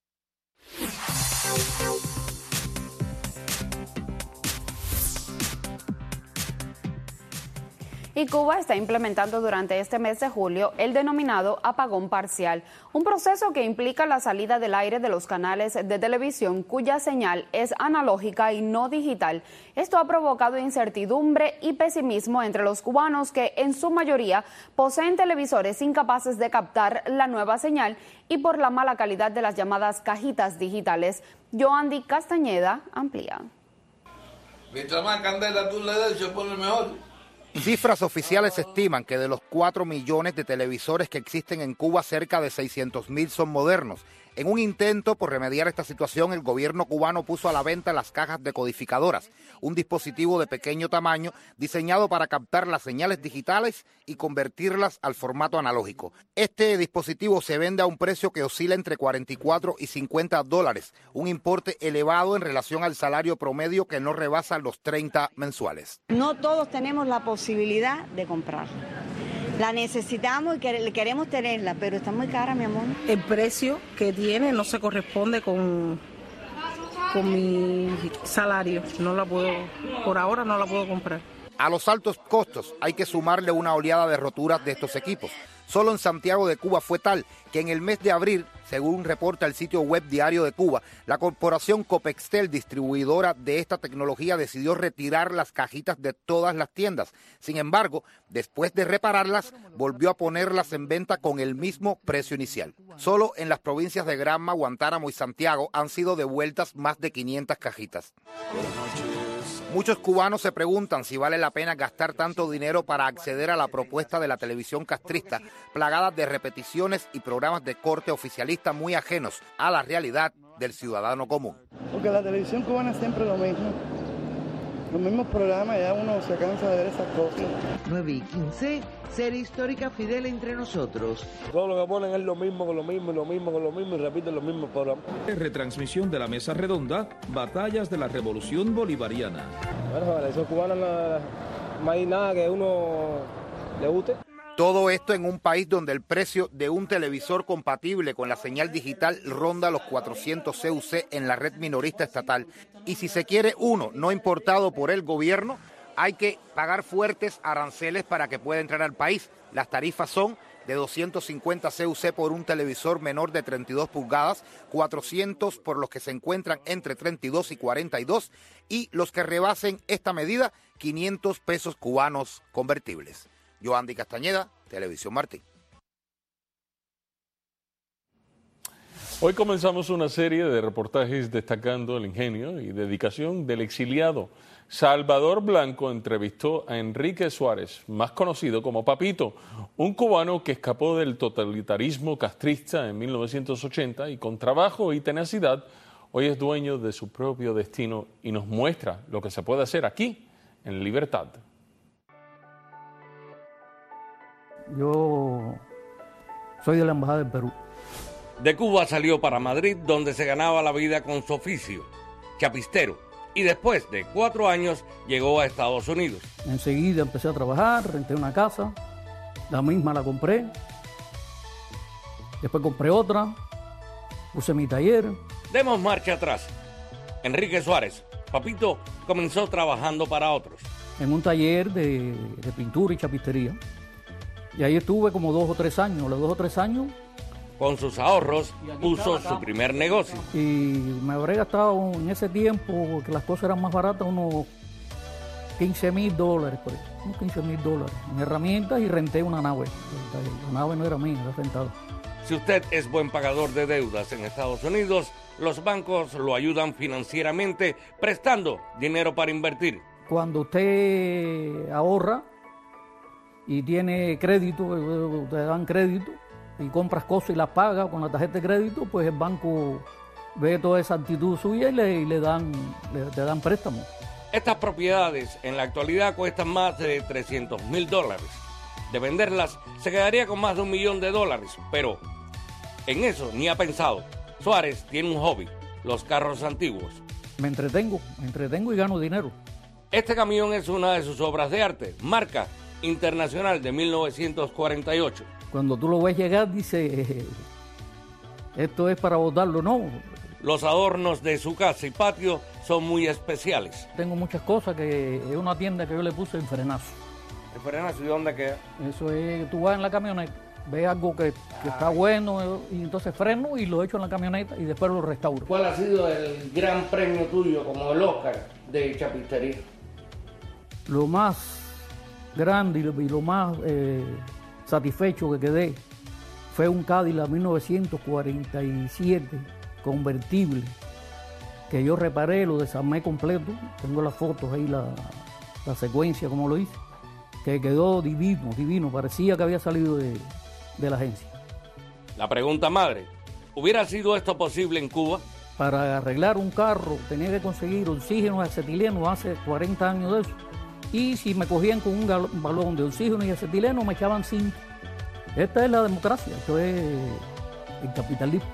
y Cuba está implementando durante este mes de julio el denominado apagón parcial, un proceso que implica la salida del aire de los canales de televisión cuya señal es analógica y no digital. Esto ha provocado incertidumbre y pesimismo entre los cubanos que en su mayoría poseen televisores incapaces de captar la nueva señal y por la mala calidad de las llamadas cajitas digitales. Yoandi Castañeda amplía. Mientras más candela tú le des, se pone mejor. Cifras oficiales estiman que de los cuatro millones de televisores que existen en Cuba, cerca de seiscientos mil son modernos. En un intento por remediar esta situación, el gobierno cubano puso a la venta las cajas decodificadoras, un dispositivo de pequeño tamaño diseñado para captar las señales digitales y convertirlas al formato analógico. Este dispositivo se vende a un precio que oscila entre cuarenta y cuatro y cincuenta dólares, un importe elevado en relación al salario promedio que no rebasa los treinta mensuales. No todos tenemos la posibilidad de comprarla. La necesitamos y queremos tenerla, pero está muy cara, mi amor. El precio que tiene no se corresponde con, con mi salario. No la puedo, por ahora no la puedo comprar. A los altos costos hay que sumarle una oleada de roturas de estos equipos. Solo en Santiago de Cuba fue tal que en el mes de abril, según reporta el sitio web Diario de Cuba, la corporación Copextel, distribuidora de esta tecnología, decidió retirar las cajitas de todas las tiendas. Sin embargo, después de repararlas, volvió a ponerlas en venta con el mismo precio inicial. Solo en las provincias de Granma, Guantánamo y Santiago han sido devueltas más de quinientas cajitas. Muchos cubanos se preguntan si vale la pena gastar tanto dinero para acceder a la propuesta de la televisión castrista, plagada de repeticiones y programas de corte oficialista muy ajenos a la realidad del ciudadano común. Porque la televisión cubana es siempre lo mismo. Los mismos programas, ya uno se cansa de ver esas cosas. nueve y quince, serie histórica Fidel entre nosotros. Todo lo que ponen es lo mismo, con lo mismo, lo mismo, con lo mismo y repiten los mismos programas. Retransmisión de la mesa redonda, Batallas de la Revolución Bolivariana. Bueno, para esos cubanos no, no hay nada que uno le guste. Todo esto en un país donde el precio de un televisor compatible con la señal digital ronda los cuatrocientos C U C en la red minorista estatal. Y si se quiere uno no importado por el gobierno, hay que pagar fuertes aranceles para que pueda entrar al país. Las tarifas son de doscientos cincuenta C U C por un televisor menor de treinta y dos pulgadas, cuatrocientos por los que se encuentran entre treinta y dos y cuarenta y dos, y los que rebasen esta medida, quinientos pesos cubanos convertibles. Yoandi Castañeda, Televisión Martín. Hoy comenzamos una serie de reportajes destacando el ingenio y dedicación del exiliado. Salvador Blanco entrevistó a Enrique Suárez, más conocido como Papito, un cubano que escapó del totalitarismo castrista en mil novecientos ochenta y con trabajo y tenacidad hoy es dueño de su propio destino y nos muestra lo que se puede hacer aquí, en libertad. Yo soy de la Embajada del Perú. De Cuba salió para Madrid, donde se ganaba la vida con su oficio, chapistero, y después de cuatro años llegó a Estados Unidos. Enseguida empecé a trabajar, renté una casa, la misma la compré, después compré otra, puse mi taller. Demos marcha atrás. Enrique Suárez, Papito, comenzó trabajando para otros. En un taller de, de pintura y chapistería. Y ahí estuve como dos o tres años, los dos o tres años. Con sus ahorros puso su primer negocio. Y me habré gastado en ese tiempo, que las cosas eran más baratas, unos quince mil dólares, por ahí, unos quince mil dólares en herramientas y renté una nave. La nave no era mía, era rentada. Si usted es buen pagador de deudas en Estados Unidos, los bancos lo ayudan financieramente prestando dinero para invertir. Cuando usted ahorra y tiene crédito, te dan crédito y compras cosas y las pagas con la tarjeta de crédito, pues el banco ve toda esa actitud suya y le, y le dan le, le dan préstamos. Estas propiedades en la actualidad cuestan más de trescientos mil dólares. De venderlas se quedaría con más de un millón de dólares, pero en eso ni ha pensado. Suárez tiene un hobby, los carros antiguos. Me entretengo, me entretengo y gano dinero. Este camión es una de sus obras de arte, marca internacional de mil novecientos cuarenta y ocho. Cuando tú lo ves llegar, dice, esto es para botarlo, no. Los adornos de su casa y patio son muy especiales. Tengo muchas cosas, que es una tienda que yo le puse en frenazo. ¿El frenazo y dónde queda? Eso es, tú vas en la camioneta, ves algo que, que está bueno y entonces freno y lo echo en la camioneta y después lo restauro. ¿Cuál ha sido el gran premio tuyo como el Oscar de chapistería? Lo más grande y lo, y lo más eh, satisfecho que quedé fue un Cadillac mil novecientos cuarenta y siete convertible que yo reparé, lo desarmé completo, tengo las fotos ahí, la, la secuencia como lo hice, que quedó divino, divino, parecía que había salido de, de la agencia. La pregunta madre, ¿hubiera sido esto posible en Cuba? Para arreglar un carro tenía que conseguir oxígeno acetileno hace cuarenta años de eso. Y si me cogían con un balón de oxígeno y acetileno, me echaban cinco. Esta es la democracia, esto es el capitalismo.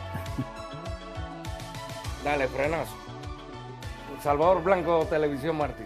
Dale, frenazo. Salvador Blanco, Televisión Martín.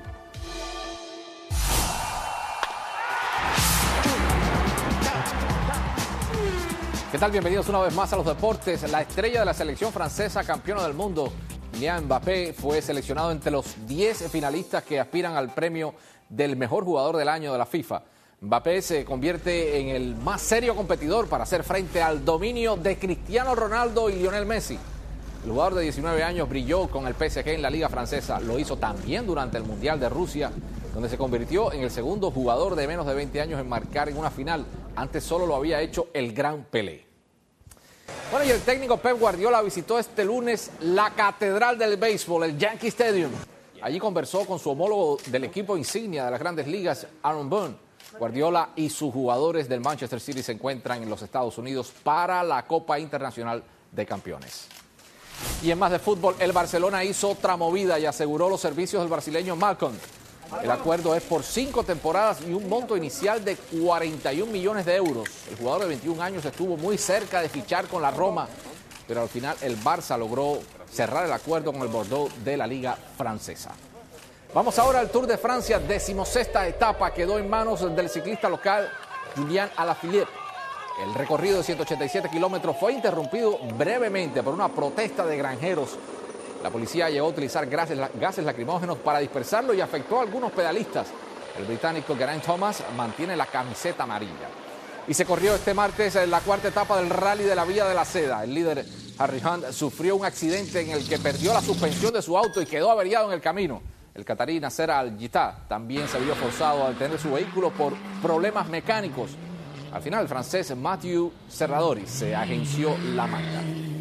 ¿Qué tal? Bienvenidos una vez más a los deportes. La estrella de la selección francesa, campeona del mundo, Kylian Mbappé, fue seleccionado entre los diez finalistas que aspiran al premio del mejor jugador del año de la FIFA. Mbappé se convierte en el más serio competidor para hacer frente al dominio de Cristiano Ronaldo y Lionel Messi. El jugador de diecinueve años brilló con el P S G en la Liga Francesa. Lo hizo también durante el Mundial de Rusia, donde se convirtió en el segundo jugador de menos de veinte años en marcar en una final. Antes solo lo había hecho el gran Pelé. Bueno, y el técnico Pep Guardiola visitó este lunes la catedral del béisbol, el Yankee Stadium. Allí conversó con su homólogo del equipo insignia de las Grandes Ligas, Aaron Boone. Guardiola y sus jugadores del Manchester City se encuentran en los Estados Unidos para la Copa Internacional de Campeones. Y en más de fútbol, el Barcelona hizo otra movida y aseguró los servicios del brasileño Malcom. El acuerdo es por cinco temporadas y un monto inicial de cuarenta y un millones de euros. El jugador de veintiún años estuvo muy cerca de fichar con la Roma, pero al final el Barça logró cerrar el acuerdo con el Bordeaux de la Liga Francesa. Vamos ahora al Tour de Francia, decimosexta etapa, quedó en manos del ciclista local Julian Alaphilippe. El recorrido de ciento ochenta y siete kilómetros fue interrumpido brevemente por una protesta de granjeros. La policía llegó a utilizar gases, gases lacrimógenos para dispersarlo y afectó a algunos pedalistas. El británico Geraint Thomas mantiene la camiseta amarilla. Y se corrió este martes la cuarta etapa del Rally de la Vía de la Seda. El líder Harry Hunt sufrió un accidente en el que perdió la suspensión de su auto y quedó averiado en el camino. El catarí Nasser Al-Jita también se vio forzado a detener su vehículo por problemas mecánicos. Al final, el francés Mathieu Serradori se agenció la manga.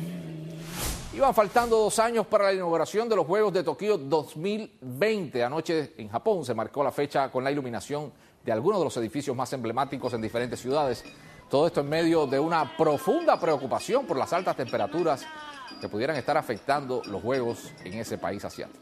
Iban faltando dos años para la inauguración de los Juegos de Tokio dos mil veinte. Anoche en Japón se marcó la fecha con la iluminación de algunos de los edificios más emblemáticos en diferentes ciudades. Todo esto en medio de una profunda preocupación por las altas temperaturas que pudieran estar afectando los Juegos en ese país asiático.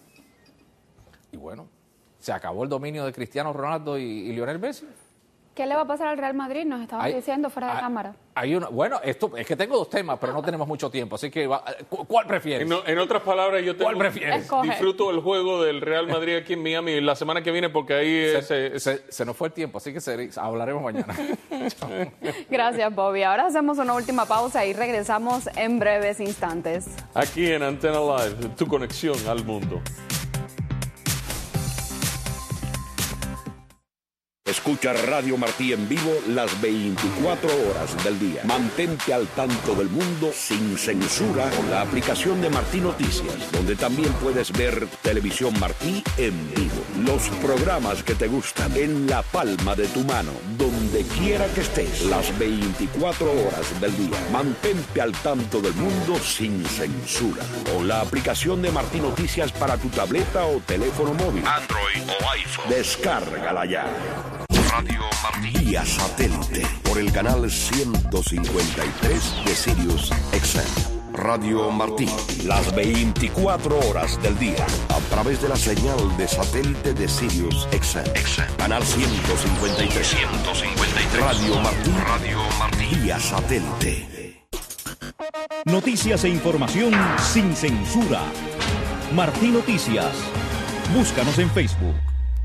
Y bueno, se acabó el dominio de Cristiano Ronaldo y, y Lionel Messi. ¿Qué le va a pasar al Real Madrid? Nos estaban Hay- diciendo fuera de hay- cámara. Hay una, bueno, esto es que tengo dos temas, pero no tenemos mucho tiempo, así que va- ¿cu- ¿cuál prefieres? En, en otras palabras, yo tengo, ¿Cuál prefieres? Escoge. disfruto el juego del Real Madrid aquí en Miami la semana que viene porque ahí es, Se, se- se nos fue el tiempo, así que se- hablaremos mañana. Gracias, Bobby. Ahora hacemos una última pausa y regresamos en breves instantes. aquí en Antena Live, tu conexión al mundo. Escucha Radio Martí en vivo las veinticuatro horas del día. Mantente al tanto del mundo sin censura con la aplicación de Martí Noticias, donde también puedes ver Televisión Martí en vivo. Los programas que te gustan en la palma de tu mano, donde quiera que estés, las veinticuatro horas del día. Mantente al tanto del mundo sin censura con la aplicación de Martí Noticias para tu tableta o teléfono móvil, Android o iPhone. Descárgala ya. Radio Martí. Vía satélite por el canal ciento cincuenta y tres de Sirius X M. Radio Martí. Las veinticuatro horas del día. A través de la señal de satélite de Sirius X M. Canal ciento cincuenta y tres. ciento cincuenta y tres. Radio Martí. Radio Martí. Vía satélite. Noticias e información sin censura. Martí Noticias. Búscanos en Facebook.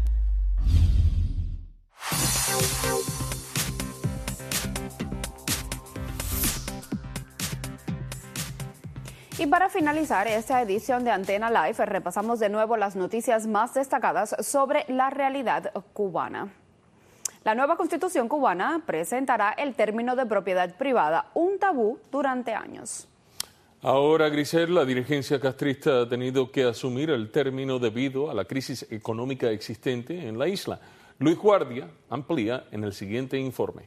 Y para finalizar esta edición de Antena Live, repasamos de nuevo las noticias más destacadas sobre la realidad cubana. La nueva constitución cubana presentará el término de propiedad privada, un tabú durante años. Ahora, Grisel, la dirigencia castrista ha tenido que asumir el término debido a la crisis económica existente en la isla. Luis Guardia amplía en el siguiente informe.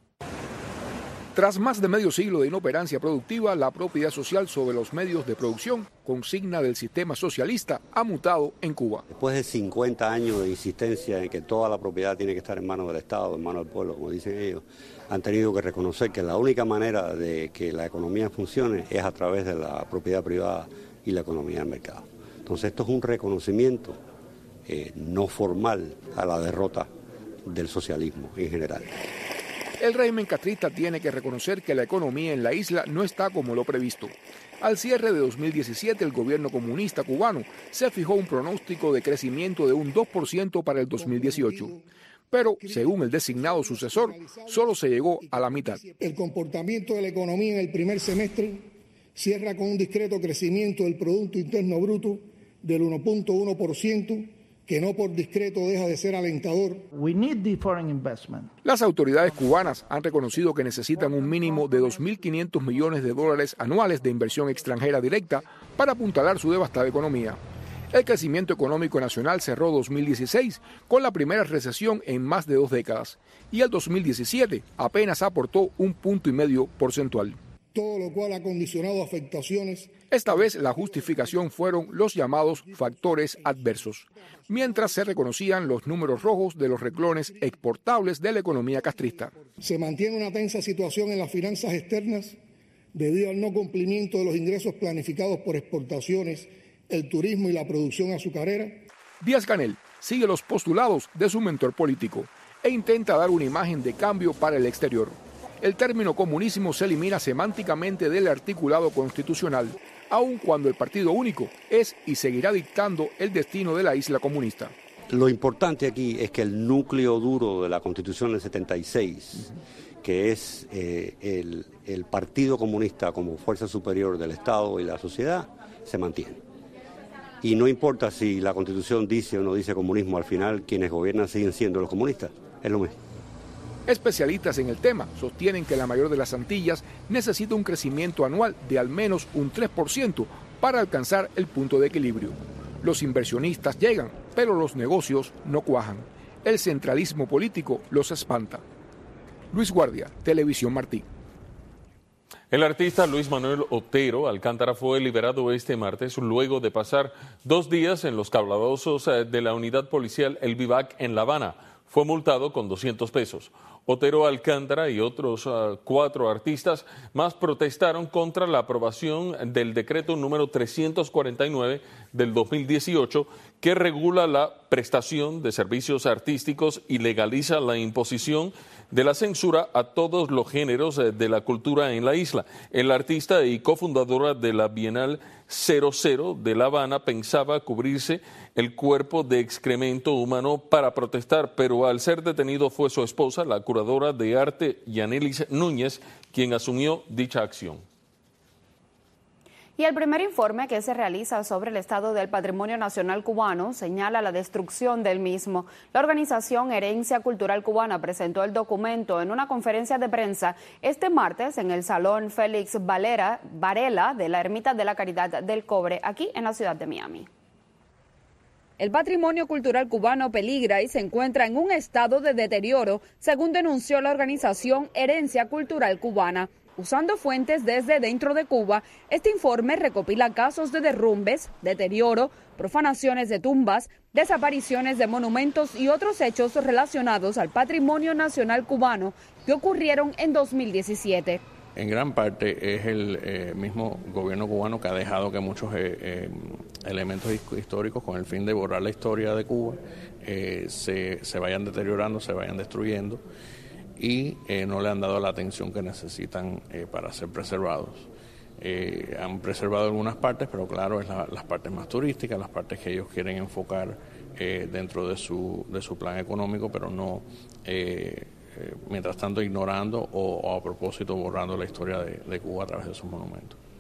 Tras más de medio siglo de inoperancia productiva, la propiedad social sobre los medios de producción, consigna del sistema socialista, ha mutado en Cuba. Después de cincuenta años de insistencia en que toda la propiedad tiene que estar en manos del Estado, en manos del pueblo, como dicen ellos, han tenido que reconocer que la única manera de que la economía funcione es a través de la propiedad privada y la economía del mercado. Entonces esto es un reconocimiento eh, no formal a la derrota del socialismo en general. El régimen castrista tiene que reconocer que la economía en la isla no está como lo previsto. Al cierre de dos mil diecisiete, el gobierno comunista cubano se fijó un pronóstico de crecimiento de un dos por ciento para el dos mil dieciocho. Pero, según el designado sucesor, solo se llegó a la mitad. El comportamiento de la economía en el primer semestre cierra con un discreto crecimiento del Producto Interno Bruto del uno punto uno por ciento, que no por discreto deja de ser alentador. We need the foreign investment. Las autoridades cubanas han reconocido que necesitan un mínimo de dos mil quinientos millones de dólares anuales de inversión extranjera directa para apuntalar su devastada economía. El crecimiento económico nacional cerró dos mil dieciséis con la primera recesión en más de dos décadas y el dos mil diecisiete apenas aportó un punto y medio porcentual. Todo lo cual ha condicionado afectaciones. Esta vez la justificación fueron los llamados factores adversos, mientras se reconocían los números rojos de los renglones exportables de la economía castrista. Se mantiene una tensa situación en las finanzas externas debido al no cumplimiento de los ingresos planificados por exportaciones, el turismo y la producción azucarera. Díaz-Canel sigue los postulados de su mentor político e intenta dar una imagen de cambio para el exterior. El término comunismo se elimina semánticamente del articulado constitucional, aun cuando el partido único es y seguirá dictando el destino de la isla comunista. Lo importante aquí es que el núcleo duro de la Constitución del setenta y seis, que es eh, el, el Partido Comunista como fuerza superior del Estado y la sociedad, se mantiene. Y no importa si la Constitución dice o no dice comunismo, al final quienes gobiernan siguen siendo los comunistas, es lo mismo. Especialistas en el tema sostienen que la mayor de las Antillas necesita un crecimiento anual de al menos un tres por ciento para alcanzar el punto de equilibrio. Los inversionistas llegan, pero los negocios no cuajan. El centralismo político los espanta. Luis Guardia, Televisión Martí. El artista Luis Manuel Otero Alcántara fue liberado este martes luego de pasar dos días en los calabozos de la unidad policial El Vivac en La Habana. Fue multado con doscientos pesos. Otero Alcántara y otros uh, cuatro artistas más protestaron contra la aprobación del decreto número trescientos cuarenta y nueve del dos mil dieciocho que regula la prestación de servicios artísticos y legaliza la imposición de la censura a todos los géneros de la cultura en la isla. El artista y cofundadora de la Bienal cero cero de La Habana pensaba cubrirse el cuerpo de excremento humano para protestar, pero al ser detenido fue su esposa, la curadora de arte Yanelis Núñez, quien asumió dicha acción. Y el primer informe que se realiza sobre el estado del patrimonio nacional cubano señala la destrucción del mismo. La organización Herencia Cultural Cubana presentó el documento en una conferencia de prensa este martes en el Salón Félix Valera, Varela de la Ermita de la Caridad del Cobre, aquí en la ciudad de Miami. El patrimonio cultural cubano peligra y se encuentra en un estado de deterioro, según denunció la organización Herencia Cultural Cubana. Usando fuentes desde dentro de Cuba, este informe recopila casos de derrumbes, deterioro, profanaciones de tumbas, desapariciones de monumentos y otros hechos relacionados al patrimonio nacional cubano que ocurrieron en dos mil diecisiete. En gran parte es el eh, mismo gobierno cubano que ha dejado que muchos eh, eh, elementos históricos, con el fin de borrar la historia de Cuba, eh, se, se vayan deteriorando, se vayan destruyendo, y eh, no le han dado la atención que necesitan eh, para ser preservados. Eh, han preservado algunas partes, pero claro, es la, las partes más turísticas, las partes que ellos quieren enfocar eh, dentro de su, de su plan económico, pero no, eh, eh, mientras tanto, ignorando o, o a propósito borrando la historia de, de Cuba a través de sus monumentos.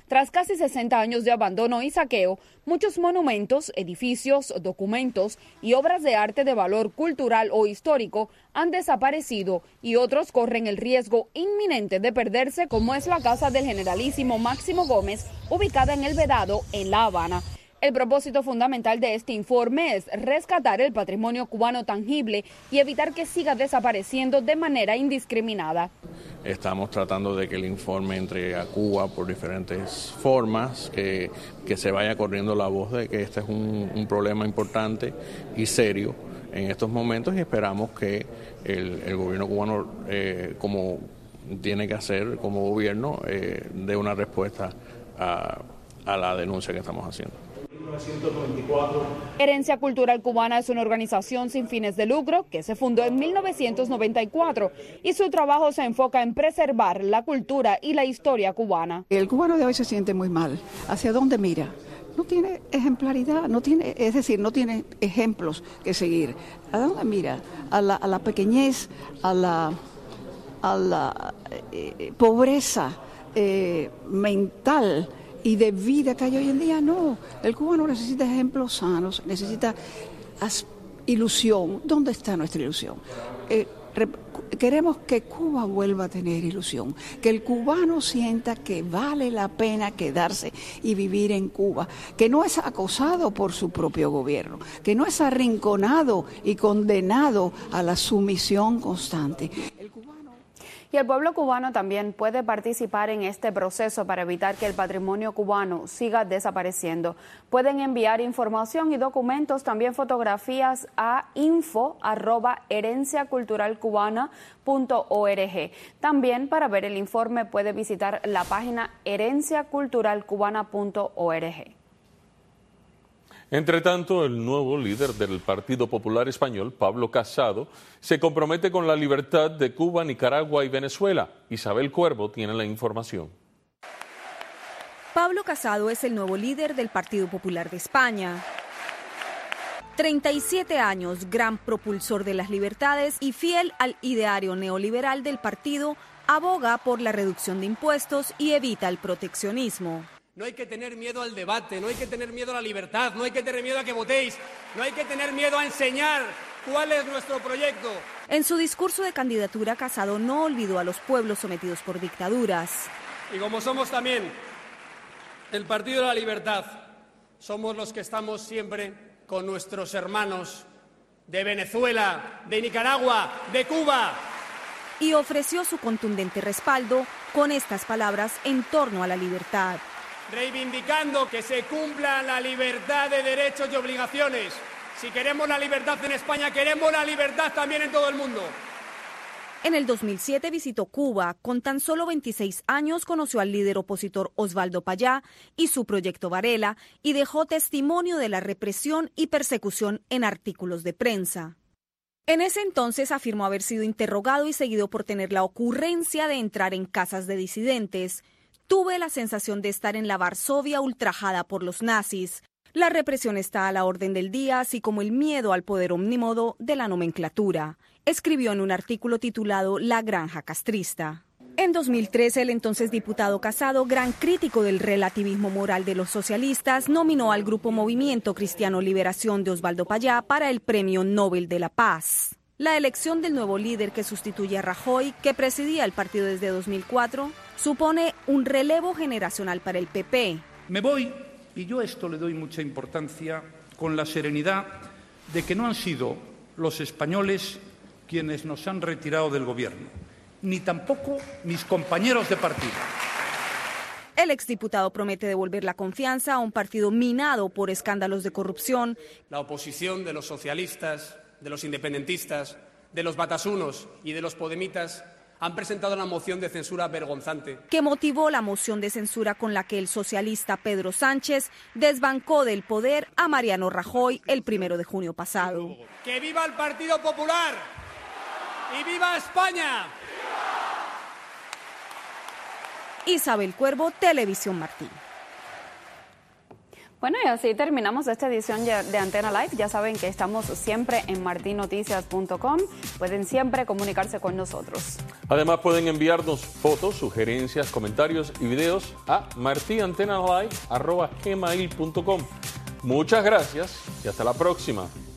Tras casi sesenta años de abandono y saqueo, muchos monumentos, edificios, documentos y obras de arte de valor cultural o histórico han desaparecido y otros corren el riesgo inminente de perderse, como es la casa del generalísimo Máximo Gómez, ubicada en El Vedado, en La Habana. El propósito fundamental de este informe es rescatar el patrimonio cubano tangible y evitar que siga desapareciendo de manera indiscriminada. Estamos tratando de que el informe entre a Cuba por diferentes formas, que, que se vaya corriendo la voz de que este es un, un problema importante y serio en estos momentos, y esperamos que el, el gobierno cubano, eh, como tiene que hacer como gobierno, eh, dé una respuesta a, a la denuncia que estamos haciendo. mil novecientos noventa y cuatro. Herencia Cultural Cubana es una organización sin fines de lucro que se fundó en mil novecientos noventa y cuatro y su trabajo se enfoca en preservar la cultura y la historia cubana. El cubano de hoy se siente muy mal. ¿Hacia dónde mira? No tiene ejemplaridad, no tiene, es decir, no tiene ejemplos que seguir. ¿A dónde mira? A la, a la pequeñez, a la, a la eh, pobreza eh, mental y de vida que hay hoy en día. No, el cubano necesita ejemplos sanos, necesita ilusión. ¿Dónde está nuestra ilusión? Eh, Queremos que Cuba vuelva a tener ilusión, que el cubano sienta que vale la pena quedarse y vivir en Cuba, que no es acosado por su propio gobierno, que no es arrinconado y condenado a la sumisión constante. Y el pueblo cubano también puede participar en este proceso para evitar que el patrimonio cubano siga desapareciendo. Pueden enviar información y documentos, también fotografías, a info arroba herencia cultural cubana punto org. También, para ver el informe, puede visitar la página herencia cultural cubana punto org. Entre tanto, el nuevo líder del Partido Popular Español, Pablo Casado, se compromete con la libertad de Cuba, Nicaragua y Venezuela. Isabel Cuervo tiene la información. Pablo Casado es el nuevo líder del Partido Popular de España. treinta y siete años, gran propulsor de las libertades y fiel al ideario neoliberal del partido, aboga por la reducción de impuestos y evita el proteccionismo. No hay que tener miedo al debate, no hay que tener miedo a la libertad, no hay que tener miedo a que votéis, no hay que tener miedo a enseñar cuál es nuestro proyecto. En su discurso de candidatura, Casado no olvidó a los pueblos sometidos por dictaduras. Y como somos también el Partido de la Libertad, somos los que estamos siempre con nuestros hermanos de Venezuela, de Nicaragua, de Cuba. Y ofreció su contundente respaldo con estas palabras en torno a la libertad. Reivindicando que se cumpla la libertad de derechos y obligaciones. Si queremos la libertad en España, queremos la libertad también en todo el mundo. En el dos mil siete visitó Cuba. Con tan solo veintiséis años conoció al líder opositor Osvaldo Payá y su proyecto Varela y dejó testimonio de la represión y persecución en artículos de prensa. En ese entonces afirmó haber sido interrogado y seguido por tener la ocurrencia de entrar en casas de disidentes. Tuve la sensación de estar en la Varsovia ultrajada por los nazis. La represión está a la orden del día, así como el miedo al poder omnímodo de la nomenclatura, escribió en un artículo titulado La Granja Castrista. En dos mil trece, el entonces diputado Casado, gran crítico del relativismo moral de los socialistas, nominó al grupo Movimiento Cristiano Liberación de Osvaldo Payá para el Premio Nobel de la Paz. La elección del nuevo líder que sustituye a Rajoy, que presidía el partido desde dos mil cuatro, supone un relevo generacional para el P P. Me voy, y yo a esto le doy mucha importancia, con la serenidad de que no han sido los españoles quienes nos han retirado del gobierno, ni tampoco mis compañeros de partido. El exdiputado promete devolver la confianza a un partido minado por escándalos de corrupción. La oposición de los socialistas, de los independentistas, de los batasunos y de los podemitas han presentado una moción de censura vergonzante, que motivó la moción de censura con la que el socialista Pedro Sánchez desbancó del poder a Mariano Rajoy el primero de junio pasado. ¡Que viva el Partido Popular! ¡Y viva España! Isabel Cuervo, Televisión Martín. Bueno, y así terminamos esta edición de Antena Live. Ya saben que estamos siempre en martin noticias punto com. Pueden siempre comunicarse con nosotros. Además, pueden enviarnos fotos, sugerencias, comentarios y videos a martinantenalive arroba gmail punto com. Muchas gracias y hasta la próxima.